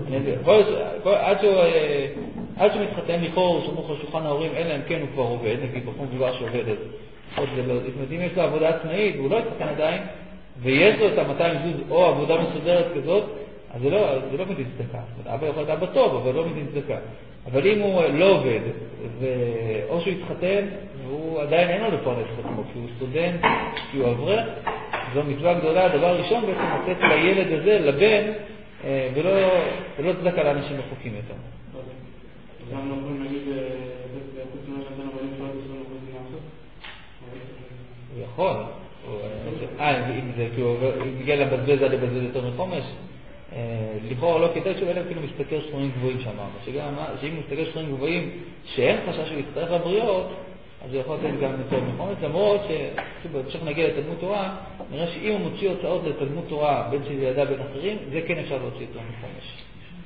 עד שהוא מתחתן, לכאורה הוא סמוך על שולחן ההורים, אלא אם כן הוא כבר עובד, נגיד בחור מבוגר שעובד, אז אם יש לו עבודה עצמאית והוא לא התחתן עדיין, ויש לו את ה-מאתיים זוז או עבודה מסודרת כזאת, אז זה לא, זה לא מדין צדקה. אבא יכול להיות אבא טוב, אבל לא מדין צדקה. אבל אם הוא לא עובד, או שהוא התחתן, והוא עדיין אין לו לפרנס את עצמו, כי הוא סטודנט, כי הוא אברך, זו מצווה גדולה. הדבר הראשון בעצם לתת לילד הזה, לבן, ולא, ולא צדקה לאנשים רחוקים יותר. גם לא יכולים להגיד, בחוץ ממה שאתה נבלים שלא תעשו לחוץ לעשות? הוא יכול. אה, אם זה, כי הוא מגיע לבזבז עד לבזבז יותר מחומש, לכאורה לא כדאי שהוא אלא כאילו מסתכל סכומים גבוהים שאמרנו, שאם הוא מסתכל סכומים גבוהים שאין חשש שהוא יצטרך לבריות, אז הוא יכול לתת גם יותר מחומש, למרות שבהמשך נגיע לתלמוד תורה, נראה שאם הוא מוציא הוצאות לתלמוד תורה בין של ילדה בין אחרים, זה כן אפשר להוציא יותר מחומש.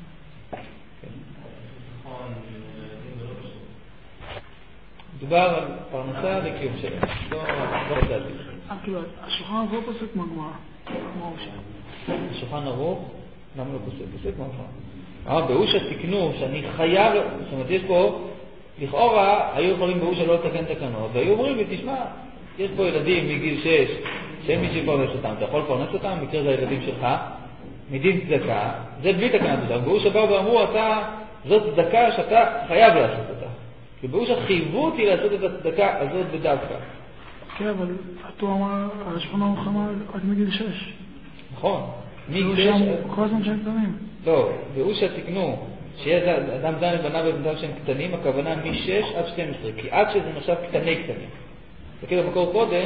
מדובר על פרנסה וקיום שלהם, לא רצאתי. כאילו, השולחן ערוך פוסק מהגמרא, כמו ראשון. השולחן ערוך, למה לא פוסק? פוסק מהגמרא. אבל באושה תקנו שאני חייב, זאת אומרת, יש פה, לכאורה, היו יכולים באושה לא לתקן תקנות, והיו אומרים לי, תשמע, יש פה ילדים מגיל שש, שאין מי שיפרנס אותם, אתה יכול לפרנס אותם, מקרה זה הילדים שלך, מדין צדקה, זה בלי תקנת אותם. באושה באו ואמרו, אתה, זאת צדקה שאתה חייב לעשות אותה. כי באושה חייבו אותי לעשות את הצדקה הזאת בדווקא. כן, אבל אתה אמר, השולחן ערוך אמר רק מגיל שש. נכון. כל הזמן שהם קטנים. לא, באושה תקנו שיש אדם דן לבנה ובנדם שהם קטנים, הכוונה מ-שש עד שתים עשרה, כי עד שזה נחשב קטני קטנים. וכאילו במקור קודם,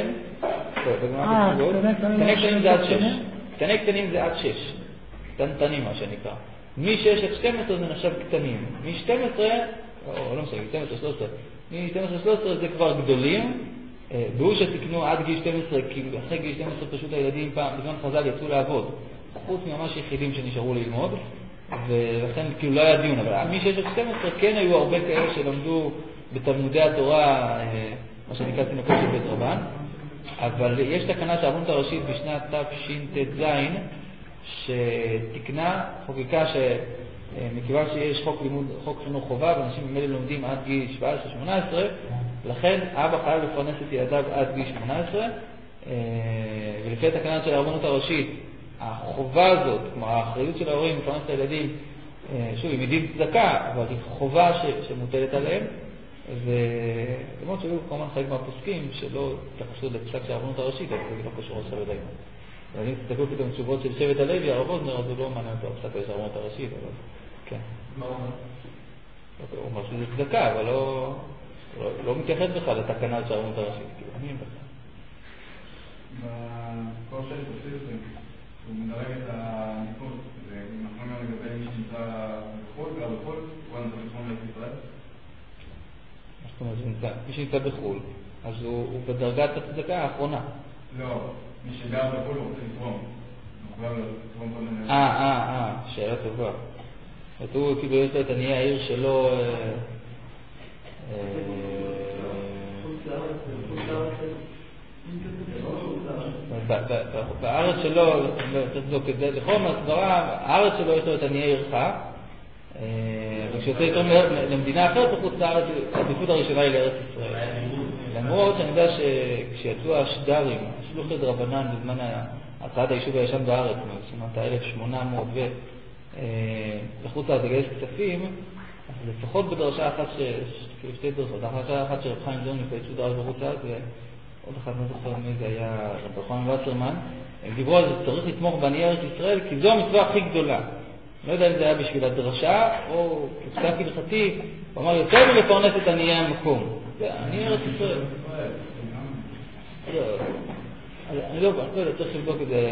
קטני קטנים זה עד שש. קטני קטנים זה עד שש. קטנטנים מה שנקרא. מ-שש עד שתים עשרה זה נחשב קטנים. מ-שתים עשרה, או לא משנה, שתים עשרה שלוש עשרה. מ-שתים עשרה שלוש עשרה זה כבר גדולים. באושה תקנו עד גיל שתים עשרה, כי אחרי גיל שתים עשרה פשוט הילדים פעם, בזמן חז"ל יצאו לעבוד. חוץ ממש יחידים שנשארו ללמוד, ולכן כאילו לא היה דיון, אבל מ-שש עד שתים עשרה כן היו הרבה כאלה שלמדו בתלמודי התורה, מה שנקרא תינוקות של בית רבן, אבל יש תקנה של הרבנות הראשית בשנת תש"ט"ז, שתקנה, חוקקה שמכיוון שיש חוק לימוד, חוק חינוך חובה, ואנשים ממילא לומדים עד גיל שבע עשרה שמונה עשרה, לכן אבא חייב לפרנס את ילדיו עד גיל שמונה עשרה, ולפי התקנה של הרבנות הראשית, החובה הזאת, כלומר האחריות של ההורים לפרנס את הילדים, שוב, היא מדין צדקה, אבל היא חובה ש- שמוטלת עליהם, ולמרות שהיו כמובן חלק מהפוסקים שלא תחשו לפסק של הרבנות הראשית, אבל זה לא קשור עכשיו אלינו. ואם תסתכלו פתאום תשובות של שבט הלוי, הרבות נראה, זה לא מעניין אותו הפסק של הרבנות הראשית, אבל כן. מה הוא אומר? הוא אומר שזה צדקה, אבל לא, לא, לא מתייחס בכלל לתקנה של הרבנות הראשית, כאילו, אני בכלל. בכל שש עושים, הוא מדרג את הניקוד, ונכון גם לגבי מי שנמצא בחו"ל, גר בחו"ל, הוא נמצא בחו"ל לישראל. זאת אומרת, מי שנמצא בחו"ל, אז הוא, הוא בדרגת הצדקה האחרונה. לא, מי שגר בחו"ל הוא רוצה לתרום. הוא חייב לתרום קודם. אה, אה, אה, שאלה טובה. הוא כאילו יש לו את עניי העיר שלו... בארץ שלו, לכל מהסברה, הארץ שלו יש לו את עניי עירך, וכשיוצא יותר למדינה אחרת בחוץ לארץ, העדיפות הראשונה היא לארץ ישראל. למרות שאני יודע שכשיצאו השדרים, שלוחי דרבנן בזמן הצעת היישוב הישן בארץ, בשנת אלף שמונה מאות ובחוץ לארץ לגייס כספים, אז לפחות בדרשה אחת, כאילו שתי דרשות, אחת של רב חיים זון לפייצו דרש בחוץ לארץ, עוד אחד לא זוכר מי זה היה רב חיים וסרמן, הם דיברו על זה, צריך לתמוך בעניי ארץ ישראל, כי זו המצווה הכי גדולה. לא יודע אם זה היה בשביל הדרשה, או כפסק הלכתי, הוא אמר יותר מלפרנס את עניי המקום. זה עניי ארץ ישראל. אני לא יודע, צריך לבדוק את זה.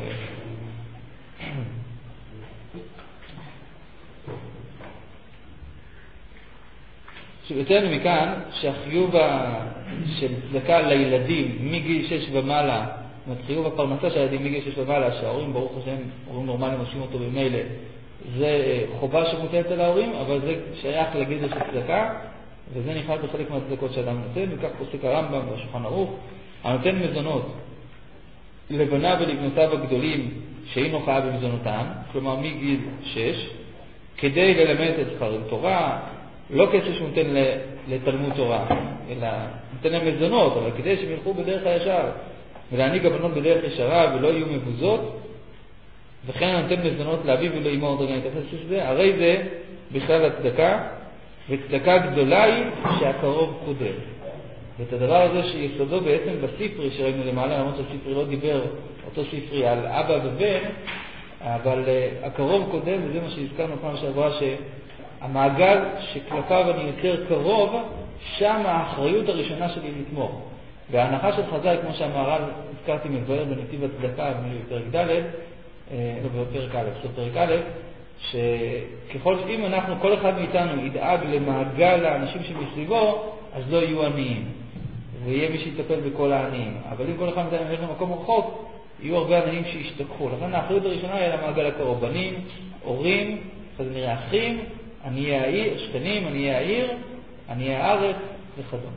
יוצאנו מכאן שהחיוב של צדקה לילדים מגיל שש ומעלה זאת אומרת, חיוב הפרנסה שהילדים מגיע שיש למעלה, שההורים ברוך השם, הורים נורמליים עושים אותו במילא, זה חובה שמוטלת על ההורים, אבל זה שייך לגדר של צדקה, וזה נכנס בחלק מהצדקות שאדם נותן, וכך פוסק הרמב"ם והשולחן ערוך, הנותן מזונות לבניו ולבנותיו הגדולים שאינו חייב במזונותם, כלומר מגיל שש, כדי ללמד את זכרים תורה, לא כסף שהוא נותן לתלמוד תורה, אלא נותן להם מזונות, אבל כדי שהם ילכו בדרך הישר, ולהעניק הבנות בדרך ישרה ולא יהיו מבוזות, וכן נותן מזונות לאביו ולאמו עוד רגע נתייחס לזה, הרי זה בכלל הצדקה, וצדקה גדולה היא שהקרוב קודם. ואת הדבר הזה שיסודו בעצם בספרי שראינו למעלה, למרות שהספרי לא דיבר אותו ספרי על אבא ובן, אבל uh, הקרוב קודם, וזה מה שהזכרנו פעם שעברה, שהמעגל שכלפיו אני יותר קרוב, שם האחריות הראשונה שלי לתמוך. וההנחה של חז"ל, כמו שהמהר"ל הזכרתי מבאר בנתיב הצדקה, בפרק ד', לא בפרק א', בסוף פרק א', שככל שאם אנחנו, כל אחד מאיתנו ידאג למעגל האנשים שמסביבו, אז לא יהיו עניים. ויהיה מי שיטפל בכל העניים. אבל אם כל אחד מאיתנו ילך למקום רחוק, יהיו הרבה עניים שישתכחו. לכן האחריות הראשונה היא למעגל הקרוב. בנים, הורים, אז נראה אחים, עניי העיר, שכנים, עניי העיר, עניי הארץ וכדומה.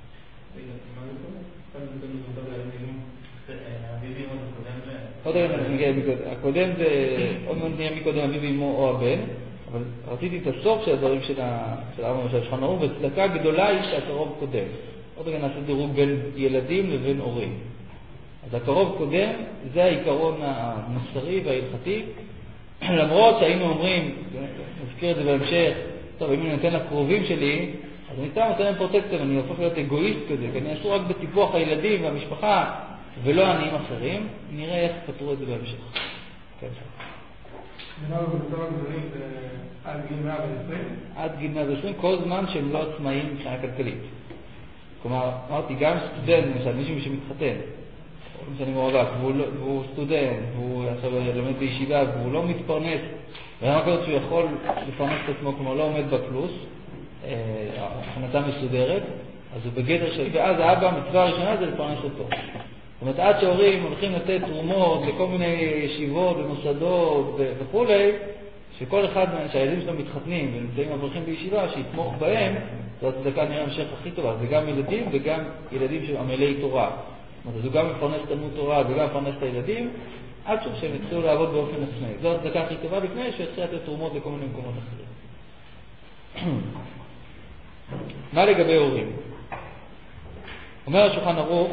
עוד רגע נגיע מקודם. הקודם זה, עוד מעט נהיה מקודם אביו ואמו או הבן, אבל רציתי את הסוף של הדברים של הרמב"ם של השולחן ערוך, וצדקה גדולה היא שהקרוב קודם. עוד רגע נעשה דירוג בין ילדים לבין הורים. אז הקרוב קודם זה העיקרון המוסרי וההלכתי, למרות שהיינו אומרים, נזכיר את זה בהמשך, טוב, אם אני נותן לקרובים שלי, אז אני סתם נותן להם פרוטקציה, אני הופך להיות אגואיסט כזה, כי אני אעשו רק בטיפוח הילדים והמשפחה, ולא עניים אחרים, נראה איך פתרו את זה בהמשך. כן. נראה בבתור הגדולים עד גיל מאה ועשרים? עד גיל מאה ועשרים, כל זמן שהם לא עצמאים מבחינה כלכלית. כלומר, אמרתי, גם סטודנט, למשל, מישהו שמתחתן, או משנה מורווק, והוא, לא, והוא סטודנט, והוא עכשיו לומד בישיבה, והוא לא מתפרנס, ומה קודם שהוא יכול לפרנס את עצמו, כלומר לא עומד בפלוס, הכנתה מסודרת, אז הוא בגדר של... ואז האבא, המצווה הראשונה זה לפרנס אותו. זאת אומרת, עד שההורים הולכים לתת תרומות לכל מיני ישיבות ומוסדות וכו', שכל אחד שהילדים שלו מתחתנים ונמצאים אברכים בישיבה, שיתמוך בהם, זאת הצדקה נראה המשך הכי טובה. זה גם ילדים וגם ילדים שעמלי תורה. זאת אומרת, הוא גם מפרנס תלמוד תורה וגם מפרנס את הילדים, עד שוב שהם יתחילו לעבוד באופן עצמאי. זאת הצדקה הכי טובה לפני שיתחיל לתת תרומות לכל מיני מקומות אחרים. מה לגבי הורים? אומר השולחן ערוך,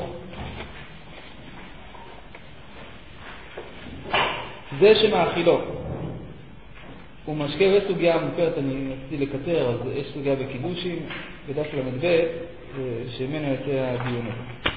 זה שמאכילו הוא משקה וסוגיה מוכרת, אני רציתי לקצר, אז יש סוגיה בקידושים, בדף למדבט, שממנו יוצא הדיון הזה.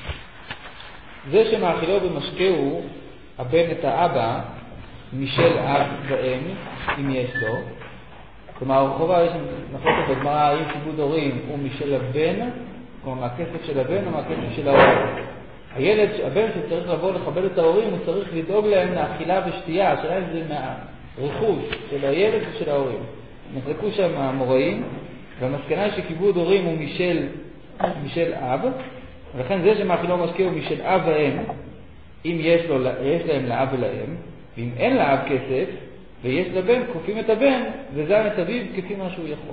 זה שמאכילו ומשקה הוא הבן את האבא משל אב ואם, אם יש לו. כלומר, הרחובה יש נחלוקת בגמרא, האם כיבוד הורים הוא משל הבן, כלומר מהכסף של הבן או מהכסף של ההורים. הילד, הבן שצריך לבוא לכבד את ההורים, הוא צריך לדאוג להם לאכילה ושתייה, השאלה אם זה מהרכוש של הילד ושל ההורים. נחלקו שם המוראים, והמסקנה היא שכיבוד הורים הוא משל, משל אב, ולכן זה שמאכילו משקה הוא משל אב ואם, אם יש, לו, יש להם לאב ולאם, ואם אין לאב כסף, ויש לבן, כופים את הבן, וזה את אביו כפי מה שהוא יכול.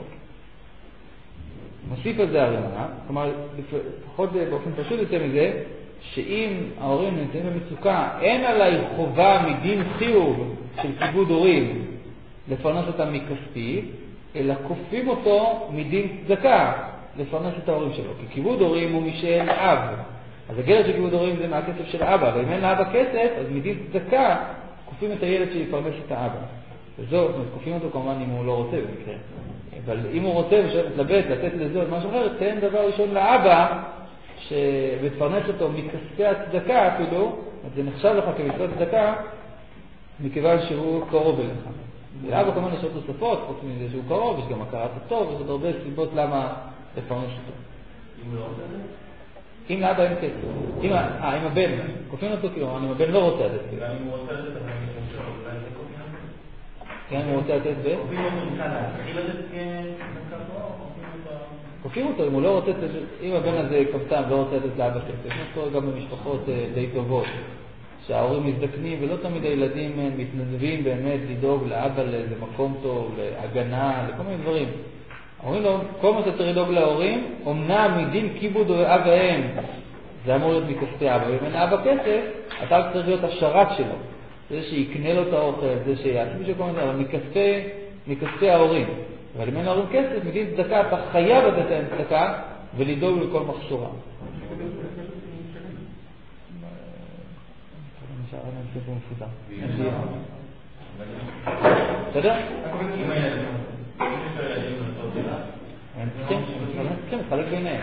מוסיף על זה הרמ"א, כלומר, לפחות באופן פשוט יוצא מזה, שאם ההורים נמצאים במצוקה, אין עליי חובה מדין חיוב של כיבוד הורים לפרנס אותם מכספי, אלא כופים אותו מדין צדקה לפרנס את ההורים שלו. כי כיבוד הורים הוא משל אב. אז הגדר של כיבוד הורים זה מהכסף של אבא, ואם אין לאבא כסף, אז מדין צדקה כופים את הילד שיפרנס את האבא. וזאת, כופים אותו כמובן אם הוא לא רוצה במקרה. אבל אם הוא רוצה ושמתלבט לתת לזה עוד משהו אחר, תן דבר ראשון לאבא, שתפרנס אותו מכספי הצדקה אפילו, אז זה נחשב לך כמצוות צדקה, מכיוון שהוא קרוב אליך. לאבא כמובן יש עוד תוספות, חוץ מזה שהוא קרוב, יש גם הכרת הטוב, יש עוד הרבה סיבות למה לפרנס אותו. אם לא רוצה את זה? אם לאבא אין כסף. אם הבן, כופים אותו כאילו, אם הבן לא רוצה לתת כסף. גם אם הוא רוצה לתת, אבל אני חושב שאולי זה כופים אותו. כן, אם הוא רוצה לתת ב... כופים אותו מכאן להתחיל לתת כצדקה פה, או כופים אותו... כופים אותו, אם הוא לא רוצה, אם הבן הזה קבצן לא רוצה לתת לאבא כסף, מה שקורה גם במשפחות די טובות, שההורים מזדקנים, ולא תמיד הילדים מתנדבים באמת לדאוג לאבא למקום טוב, להגנה, לכל מיני דברים. אומרים לו, כל מה שאתה צריך לדאוג להורים, אמנם מדין כיבוד אב ואם, זה אמור להיות מכספי אבא, ואם אין אבא כסף, אתה צריך להיות השרת שלו. זה שיקנה לו את האוכל, זה שיעשה בשביל כל מיני, אבל מכספי, מכספי ההורים. אבל אם אין להורים כסף, מדין צדקה, אתה חייב לתת להם צדקה, ולדאוג לכל מחסורה. בסדר? כן, כן, מתחלק ביניהם.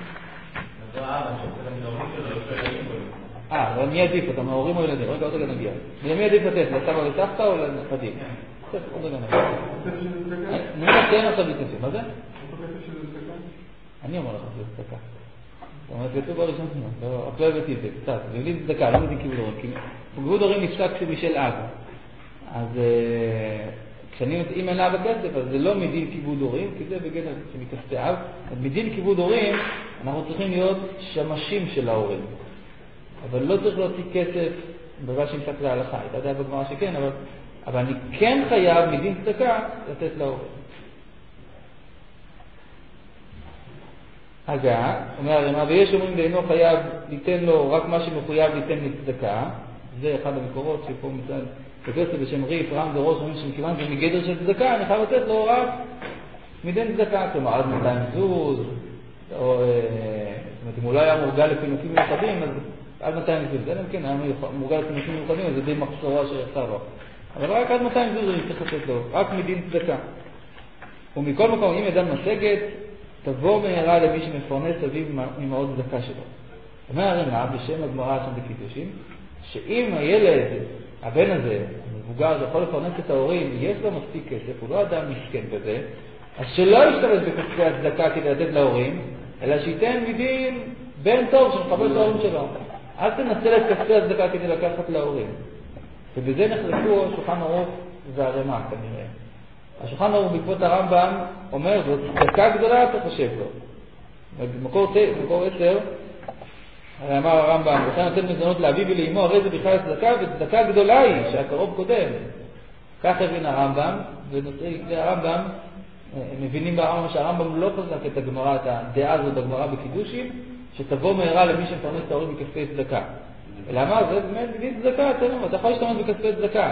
אה, אבל מי עדיף אותם, ההורים או ילדים? רגע, עוד רגע נגיע. מי עדיף לתת? לסבא ולסבתא או לנכדים? בסדר, עוד רגע נגיע. אני מתקן עכשיו להתנסים, מה זה? אני אומר לך שזה צדקה. זאת אומרת, כתוב בראשון שנות, רק לא הבאתי את זה, קצת, ובלי צדקה, לא מבין כיבוד הורים, כי כיבוד הורים נפסק בשל אב. אז כשאני אם אין אבא כסף, אז זה לא מדין כיבוד הורים, כי זה בגדר שמכספי אב. מדין כיבוד הורים, אנחנו צריכים להיות שמשים של ההורים. אבל לא צריך להוציא כסף בגלל שנפסק להלכה. אתה יודע בגמרא שכן, אבל, אבל אני כן חייב מדין צדקה לתת להורים. הגה, אומר הרמ"א, ויש אומרים לאינו חייב ליתן לו רק מה שמחויב ליתן לצדקה. זה אחד המקורות שפה מצד בכסף בשם ריף, רם וראש, אומרים שמכיוון זה מגדר של צדקה, אני חייב לתת לו רק מדין צדקה, כלומר עד מאתיים זוז, או אם הוא לא היה מורגל לפינוקים מיוחדים, אז עד מאתיים זוז, אלא אם כן היה מורגל לפינוקים מיוחדים, אז זה די מחסורה שיצא לו. אבל רק עד מאתיים זוז אני צריך לתת לו, רק מדין צדקה. ומכל מקום, אם ידם משגת, תבוא מהרה למי שמפרנס אביו ממעות צדקה שלו. אומר הרמ"א בשם הגמרא שם בקידושין, שאם הילד, הבן הזה, המבוגר, יכול לפרנס את ההורים, יש לו מספיק כסף, הוא לא אדם מסכן בזה, אז שלא ישתמש בכספי הצדקה כדי לתת להורים, אלא שייתן מדין בן טוב שמחבר את ההורים שלו. אל תנצל את כספי הצדקה כדי לקחת להורים. ובזה נחלקו השולחן ערוך והרמ"א כנראה. השולחן ערוך בעקבות הרמב"ם אומר, זאת צדקה גדולה אתה חושב לו. במקור עשר, אמר הרמב"ם, וכן נותן מזונות לאביו ולאמו, הרי זה בכלל צדקה, וצדקה גדולה היא, שהקרוב קודם. כך הבין הרמב"ם, ונושאי הרמב"ם, הם מבינים ברמב"ם שהרמב"ם לא חזק את הגמרא, את הדעה הזאת בגמרא בקידושים, שתבוא מהרה למי שמפרנס את ההורים בכספי צדקה. אלא אמר, זה באמת מדין צדקה, אתה יכול להשתמש בכספי צדקה.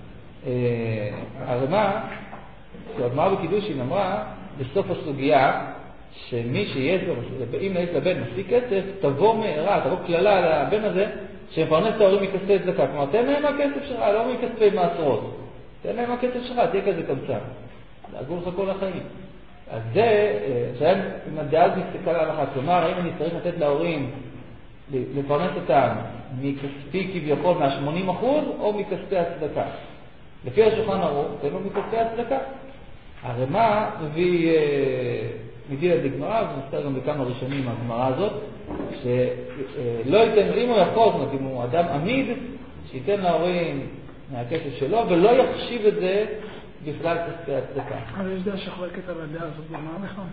הרמ"א, שהגמרא בקידושין אמרה, בסוף הסוגיה, שמי שיש לו, אם יש לבן מספיק כסף, תבוא מהרה, תבוא כללה על הבן הזה, שמפרנס את ההורים מכספי צדקה. כלומר, תן להם הכסף שלך, לא מכספי מעשרות. תן להם הכסף שלך, תהיה כזה קמצן. דאגו לך כל החיים. אז זה, שהם עם הדעה הזאת מסתכל על אחת. כלומר, האם אני צריך לתת להורים לפרנס אותם מכספי כביכול מה-שמונים אחוז, או מכספי הצדקה. לפי השולחן ערוך, תן לו מכספי הצדקה. הרמ"א מביא מביא את הגמרא, ומסתר גם בכמה ראשונים מהגמרא הזאת, שלא ייתן, אם הוא יכול, זאת אומרת, אם הוא אדם עמיד, שייתן להורים מהכסף שלו, ולא יחשיב את זה בכלל כספי הצדקה. אבל יש דעה שחולקת על הדעה הזאת בגמרא נכון?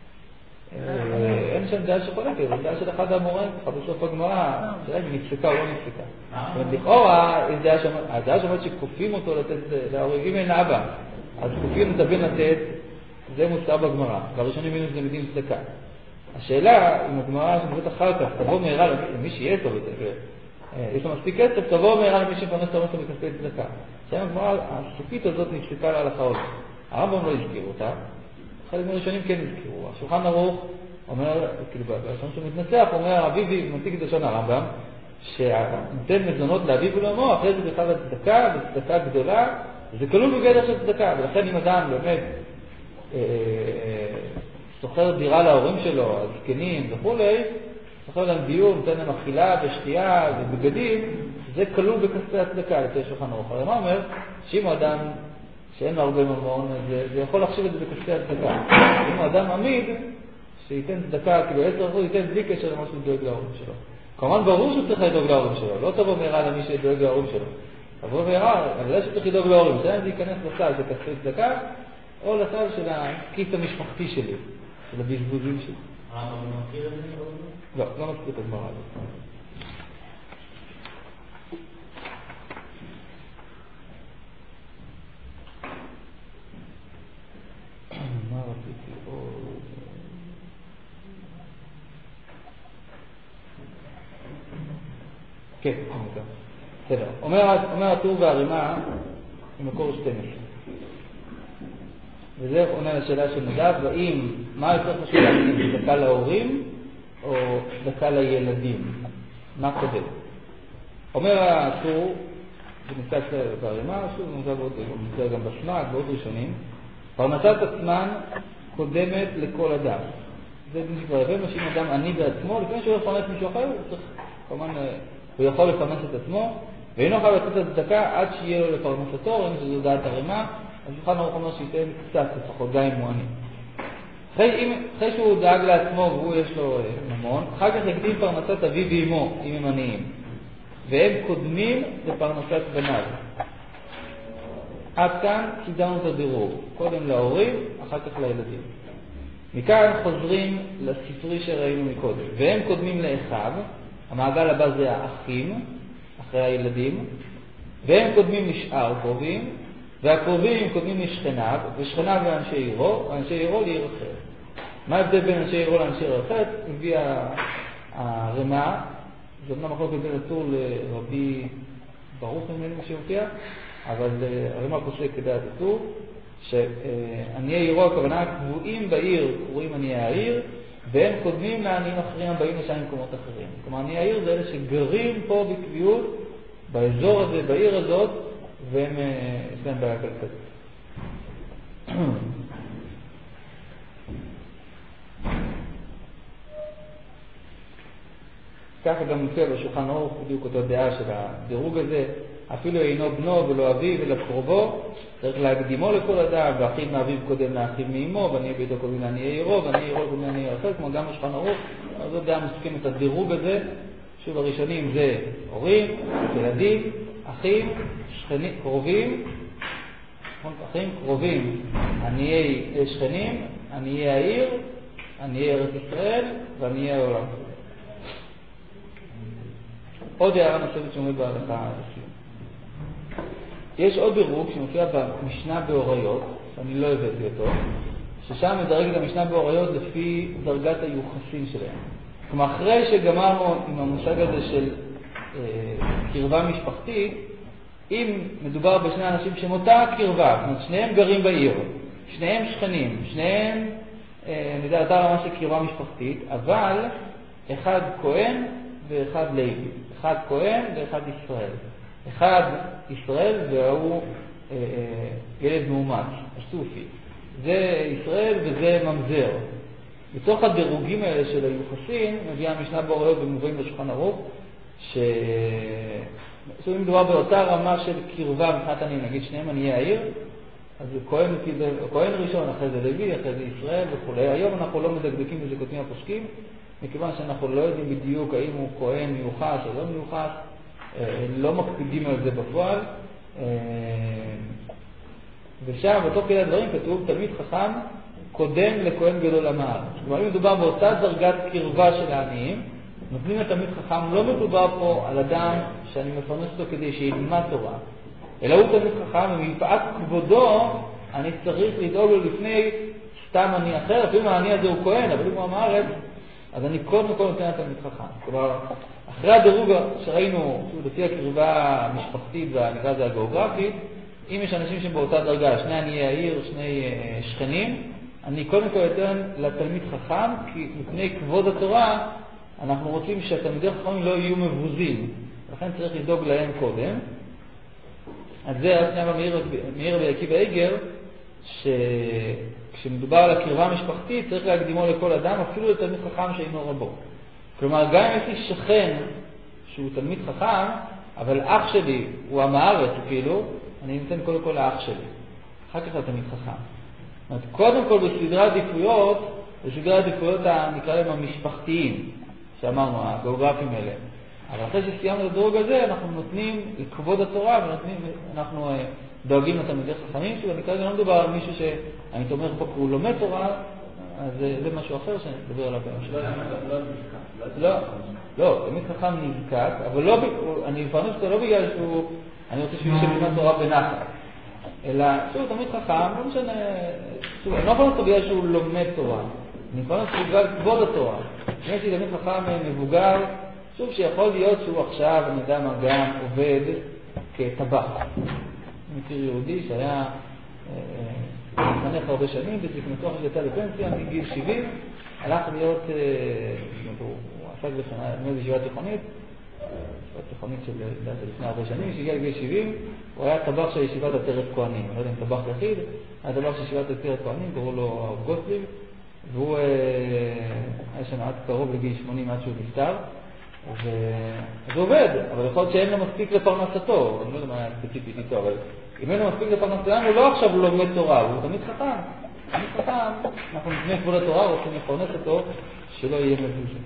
אין שם דעה שחולקת, זה דעה של אחד המוראים, ככה בסוף הגמרא, שאלה אם נפסקה או לא נפסקה. לכאורה, הדעה שאומרת שכופים אותו לתת להורים, אם אין אבא, אז כופים את הבן לתת, זה מוסר בגמרא, והראשונים מינוס זה מדין צדקה. השאלה, אם הגמרא שמובאת אחר כך, תבוא מהרה למי שיש לו, יש לו מספיק כסף, תבוא מהרה למי שמפרנס את ההורים בכספי צדקה. שם הגמרא, הסופית הזאת נפסקה להלכה עוד. הרמב"ם לא הזכיר אותה, חלק מהראשונים כן הזכירו. השולחן ערוך אומר, כאילו בראשון שמתנצח, אומר אביבי, מציג את לשון הרמב"ם, שנותן מזונות לאביו ולאמו, אחרי זה בכלל הצדקה, וצדקה גדולה, זה כלול בגדר של צדקה, ולכן אם אדם באמת סוחר דירה להורים שלו, הזקנים וכולי, סוחר להם דיור, נותן להם אכילה ושתייה ובגדים, זה כלול בכספי הצדקה, לפי השולחן ערוך. הרמ"א אומר שאם הוא אדם שאין לו הרבה ממון, זה, זה יכול לחשוב את זה בכספי הצדקה. אם הוא אדם עמיד, שייתן צדקה, כאילו עשר אחוז ייתן בלי קשר למה שהוא דואג להורים שלו. כמובן ברור שהוא צריך לדאוג להורים שלו, לא תבוא מהרה למי שדואג להורים שלו. תבוא מהרה, אבל זה שצריך לדאוג להורים, זה ייכנס לסל של כספי צדקה, או לסל של הכיס המשפחתי שלי, של הבזבוזים שלי. הרמב"ם מכיר את זה? לא, לא מכיר את הגמרא הזאת. כן, בסדר. אומר, אומר הטור והרימה ממקור שתים עשרה. וזה עונה לשאלה של נדב, והאם, מה יותר חשוב להגיד, דקה להורים או דקה לילדים? מה קודם? אומר הטור, ונזכר בהרימה, שוב נזכר גם בשמק, בעוד ראשונים, פרנסת עצמן קודמת לכל אדם. זה כבר הבא, מה שאם אדם עני בעצמו, לפני שהוא יפרנס מישהו אחר, הוא צריך, כמובן, הוא יכול לפרנס את עצמו, ואינו חייב לתת את הצדקה עד שיהיה לו לפרנסתו, אם זו דעת הרימה, אז שולחן ערוך אומר שייתן קצת לפחות, גם אם הוא עני. אחרי, אחרי שהוא דאג לעצמו והוא יש לו ממון, אחר כך יקדים פרנסת אביו ואמו, אם הם עניים, והם קודמים לפרנסת בניו. עד כאן קידמנו את הדירוג, קודם להורים, אחר כך לילדים. מכאן חוזרים לספרי שראינו מקודם, והם קודמים לאחיו, המעגל הבא זה האחים, אחרי הילדים, והם קודמים לשאר קרובים, והקרובים קודמים לשכניו, ושכניו לאנשי עירו, ואנשי עירו לעיר אחרת. מה ההבדל בין אנשי עירו לאנשי עיר אחרת? הביאה הרמה, זו אמנם מחלוקת בין הטור לרבי ברוך ממנו שהופיע, אבל הרמה פוסק כדעת הטור, שעניי עירו הכוונה קבועים בעיר, קבועים עניי העיר, והם קודמים לעניים אחרים הבאים לשם במקומות אחרים. כלומר, עניי העיר זה אלה שגרים פה בקביעות, באזור הזה, בעיר הזאת, והם יש להם בעיה כלכלית. ככה גם מופיע בשולחן ערוך בדיוק אותו דעה של הדירוג הזה, אפילו אינו בנו ולא אביו ולא קרובו, צריך להקדימו לכל אדם, ואחיו מאביו קודם לאחיו מאמו, ואני ביתו קודם לעניי עירו, ועניי עירו קודם לעניי אחר, כמו גם בשולחן ערוך, אז זו דעה מסוכמת הדירוג הזה. שוב, הראשונים זה הורים, ילדים, אחים, שכנים, קרובים, אחים, קרובים, עניי שכנים, עניי העיר, עניי ארץ ישראל, ועניי העולם. עוד הערה נוספת שעומד בהלכה לסיום. יש עוד דירוג שמופיע במשנה באוריות, שאני לא הבאתי אותו, ששם מדרג את המשנה באוריות לפי דרגת היוחסין שלהם. כלומר, אחרי שגמרנו עם המושג הזה של אה, קרבה משפחתית, אם מדובר בשני אנשים שמותה קרבה, זאת אומרת, שניהם גרים בעיר, שניהם שכנים, שניהם, אה, אני יודע, אתה רמה של קרבה משפחתית, אבל אחד כהן ואחד לוי, אחד כהן ואחד ישראל. אחד ישראל והוא אה, אה, ילד מאומץ, הסופי. זה ישראל וזה ממזר. בתוך הדירוגים האלה של היוחסין, מביאה המשנה באוריות ומובאים בשולחן ערוך, ש... שאם מדובר באותה רמה של קרבה מבחינת אני, נגיד שניהם עניי העיר, אז כהן, כהן ראשון, אחרי זה לוי, אחרי זה ישראל וכו'. היום אנחנו לא מדקדקים בזה כותבים הפוסקים, מכיוון שאנחנו לא יודעים בדיוק האם הוא כהן מיוחס או לא מיוחס, לא מקפידים על זה בפועל. ושם, בתוך כדי הדברים, כתוב תלמיד חכם קודם לכהן גדול המעל. כלומר, אם מדובר באותה דרגת קרבה של העניים, נותנים לתלמיד חכם, לא מדובר פה על אדם שאני מפרנס אותו כדי שילמד תורה, אלא הוא תלמיד חכם, ומפאת כבודו אני צריך לדאוג לו לפני סתם עני אחר, אפילו העני הזה הוא כהן, אבל אם הוא המערב, אז אני קודם כל נותן לתלמיד חכם. כלומר, אחרי הדירוג שראינו, לפי הקרבה המשפחתית והנקרא זה הגיאוגרפית, אם יש אנשים שבאותה דרגה, שני עניי העיר, שני שכנים, אני קודם כל אתן לתלמיד חכם, כי מפני כבוד התורה, אנחנו רוצים שהתלמידי חכמים לא יהיו מבוזים, לכן צריך לדאוג להם קודם. אז זה היה מאיר בעקיבא איגר, שכשמדובר על הקרבה המשפחתית, צריך להקדימו לכל אדם, אפילו לתלמיד חכם שאינו רבו. כלומר, גם אם יש לי שכן שהוא תלמיד חכם, אבל אח שלי הוא המארץ, כאילו, אני נותן קודם כל לאח שלי, אחר כך לתלמיד חכם. אז קודם כל בסדרי עדיפויות, בסדרי עדיפויות נקרא להם המשפחתיים, שאמרנו, הגיאוגרפיים האלה. אבל אחרי שסיימנו את הדרוג הזה, אנחנו נותנים לכבוד התורה, ואנחנו דואגים לתלמידי חכמים, שאני כרגע לא מדובר על מישהו שאני תומך פה כי הוא לומד תורה, אז זה משהו אחר שנדבר עליו בהמשך. לא, לא, תלמיד חכם נזקק, אבל לא, אני מפרנס אותו לא בגלל שהוא, אני רוצה שהוא ילמד תורה בנחת. אלא, שוב, תלמיד חכם, לא משנה, שוב, אני לא מפרנס אותו בגלל שהוא לומד תורה, אני מפרנס אותו בגלל כבוד התורה. יש לי תלמיד חכם מבוגר, חשוב שיכול להיות שהוא עכשיו, אני יודע מה, גם עובד כטבח. אני מכיר יהודי שהיה מחנך הרבה שנים, בזקנתו אחרי שיצא לפנסיה, מגיל שבעים, הלך להיות, הוא עסק בישיבה תיכונית, תיכונית של לפני הרבה שנים, שהגיע לגיל שבעים, הוא היה טבח של ישיבת עטרת כהנים, לא יודע אם טבח יחיד, היה טבח של ישיבת עטרת כהנים, קראו לו הרב גוטליב, והוא היה שם עד קרוב לגיל שמונים עד שהוא נפטר, אז הוא עובד, אבל יכול להיות שאין לו מספיק לפרנסתו, אני לא יודע מה היה ספציפית איתו, אבל אם אין לו מספיק לפרנסתו, הוא לא עכשיו הוא לומד תורה, הוא תמיד חתם, תמיד חתם, אנחנו נתמך כבוד התורה, רוצים לפרנס אותו, שלא יהיה מבוז.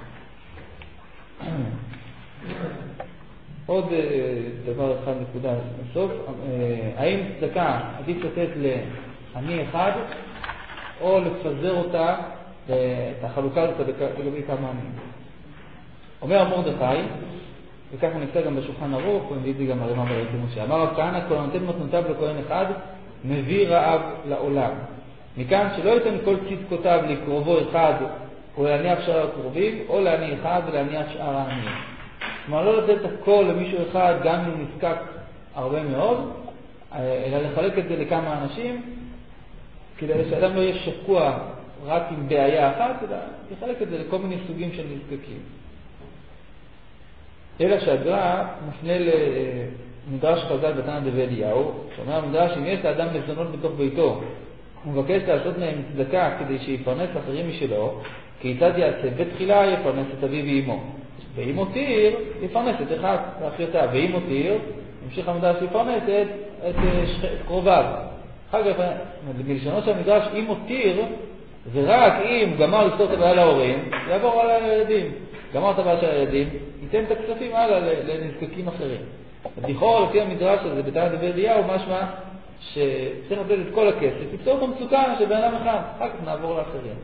עוד דבר אחד נקודה בסוף, האם צדקה עדיף לתת לעני אחד או לפזר אותה, את החלוקה הזאת לגבי כמה עניים. אומר מרדכי, וכך הוא נפתר גם בשולחן ערוך, הוא מביא את זה גם הרמ"א בראשי משה. אמר רב כהנא, כל הנותן מתנותיו לכהן אחד, מביא רעב לעולם. מכאן שלא ייתן כל צדקותיו לקרובו אחד, או להניח שאר הקרובים, או להניח אחד ולהניח שאר העניים. כלומר, לא לתת את הכל למישהו אחד, גם אם הוא נזקק הרבה מאוד, אלא לחלק את זה לכמה אנשים, כדי שאדם לא יהיה שקוע רק עם בעיה אחת, אלא לחלק את זה לכל מיני סוגים של נזקקים. אלא שהגר"א מפנה למדרש חז"ל בתנא דבי אליהו, שאומר המדרש, אם יש לאדם מזונות בתוך ביתו, הוא מבקש לעשות מהם צדקה כדי שיפרנס אחרים משלו, כיצד יעשה? בתחילה יפרנס את אביו ואמו. ואם הותיר, יפרנס את אחד ואחיותיו. ואם הותיר, המשיך המדרש לפרנס את, את, את קרוביו. אחר כך, מלשונו של המדרש, אם הותיר, ורק אם גמר לפתור את הבעיה להורים, יעבור על הילדים. גמר את הבעיה של הילדים, ייתן את הכספים הלאה לנזקקים אחרים. לכאורה, לפי המדרש הזה, בתנא דבי אליהו, משמע שצריך לתת את כל הכסף, לפתור את המצוקה של בן אדם אחד, אחר כך נעבור לאחרים.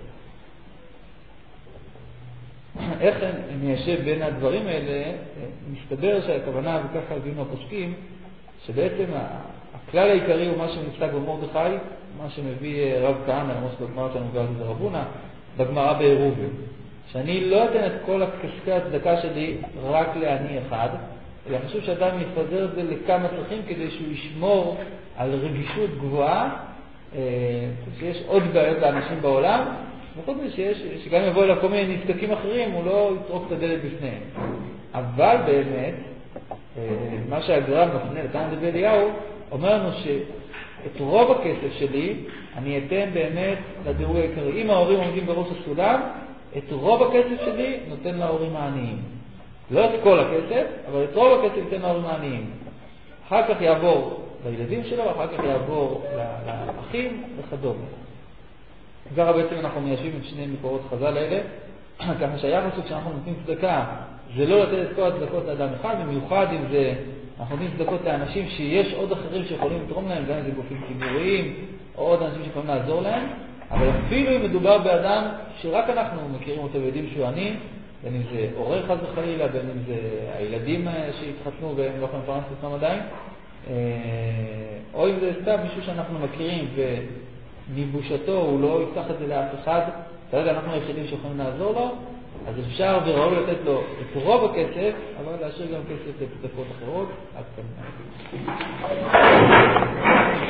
איך ניישב בין הדברים האלה? מסתבר שהכוונה, וככה הבינו הפוסקים, שבעצם הכלל העיקרי הוא מה שנפסק במרדכי, מה שמביא רב כהנא, למרות בגמרא שלנו גר לזה רבונה, בגמרא בעירובין. שאני לא אתן את כל כספי הצדקה שלי רק לעני אחד, אלא חשוב שאדם יפזר את זה לכמה צרכים כדי שהוא ישמור על רגישות גבוהה, שיש עוד בעיות לאנשים בעולם, וחוץ מזה שגם יבוא אליו כל מיני נזקקים אחרים, הוא לא יטרוק את הדלת בפניהם. אבל באמת, מה שהגר"א מפנה לתנא דבי אליהו, אומר לנו שאת רוב הכסף שלי אני אתן באמת לדירוג העיקרי. אם ההורים עומדים בראש הסולם, את רוב הכסף שלי נותן להורים העניים. לא את כל הכסף, אבל את רוב הכסף נותן להורים העניים. אחר כך יעבור לילדים שלו, אחר כך יעבור לאחים וכדומה. ככה בעצם אנחנו מיישבים את שני מקורות חז"ל האלה, ככה שהיחס כשאנחנו נותנים צדקה, זה לא לתת את כל הצדקות לאדם אחד, במיוחד אם זה, אנחנו נותנים צדקות לאנשים שיש עוד אחרים שיכולים לתרום להם, גם אם זה גופים ציבוריים, או עוד אנשים שיכולים לעזור להם, אבל אפילו אם מדובר באדם שרק אנחנו מכירים אותו ויודעים שהוא עני, בין אם זה עורר חס וחלילה, בין אם זה הילדים שהתחתנו והם לא יכולים לפרנס עצמם עדיין, או אם זה סתם מישהו שאנחנו מכירים ומבושתו הוא לא יפתח את זה לאף אחד, כרגע אנחנו היחידים שיכולים לעזור לו, אז אפשר וראוי לתת לו את רוב הכסף, אבל להשאיר גם כסף לצדקות אחרות. עד כאן.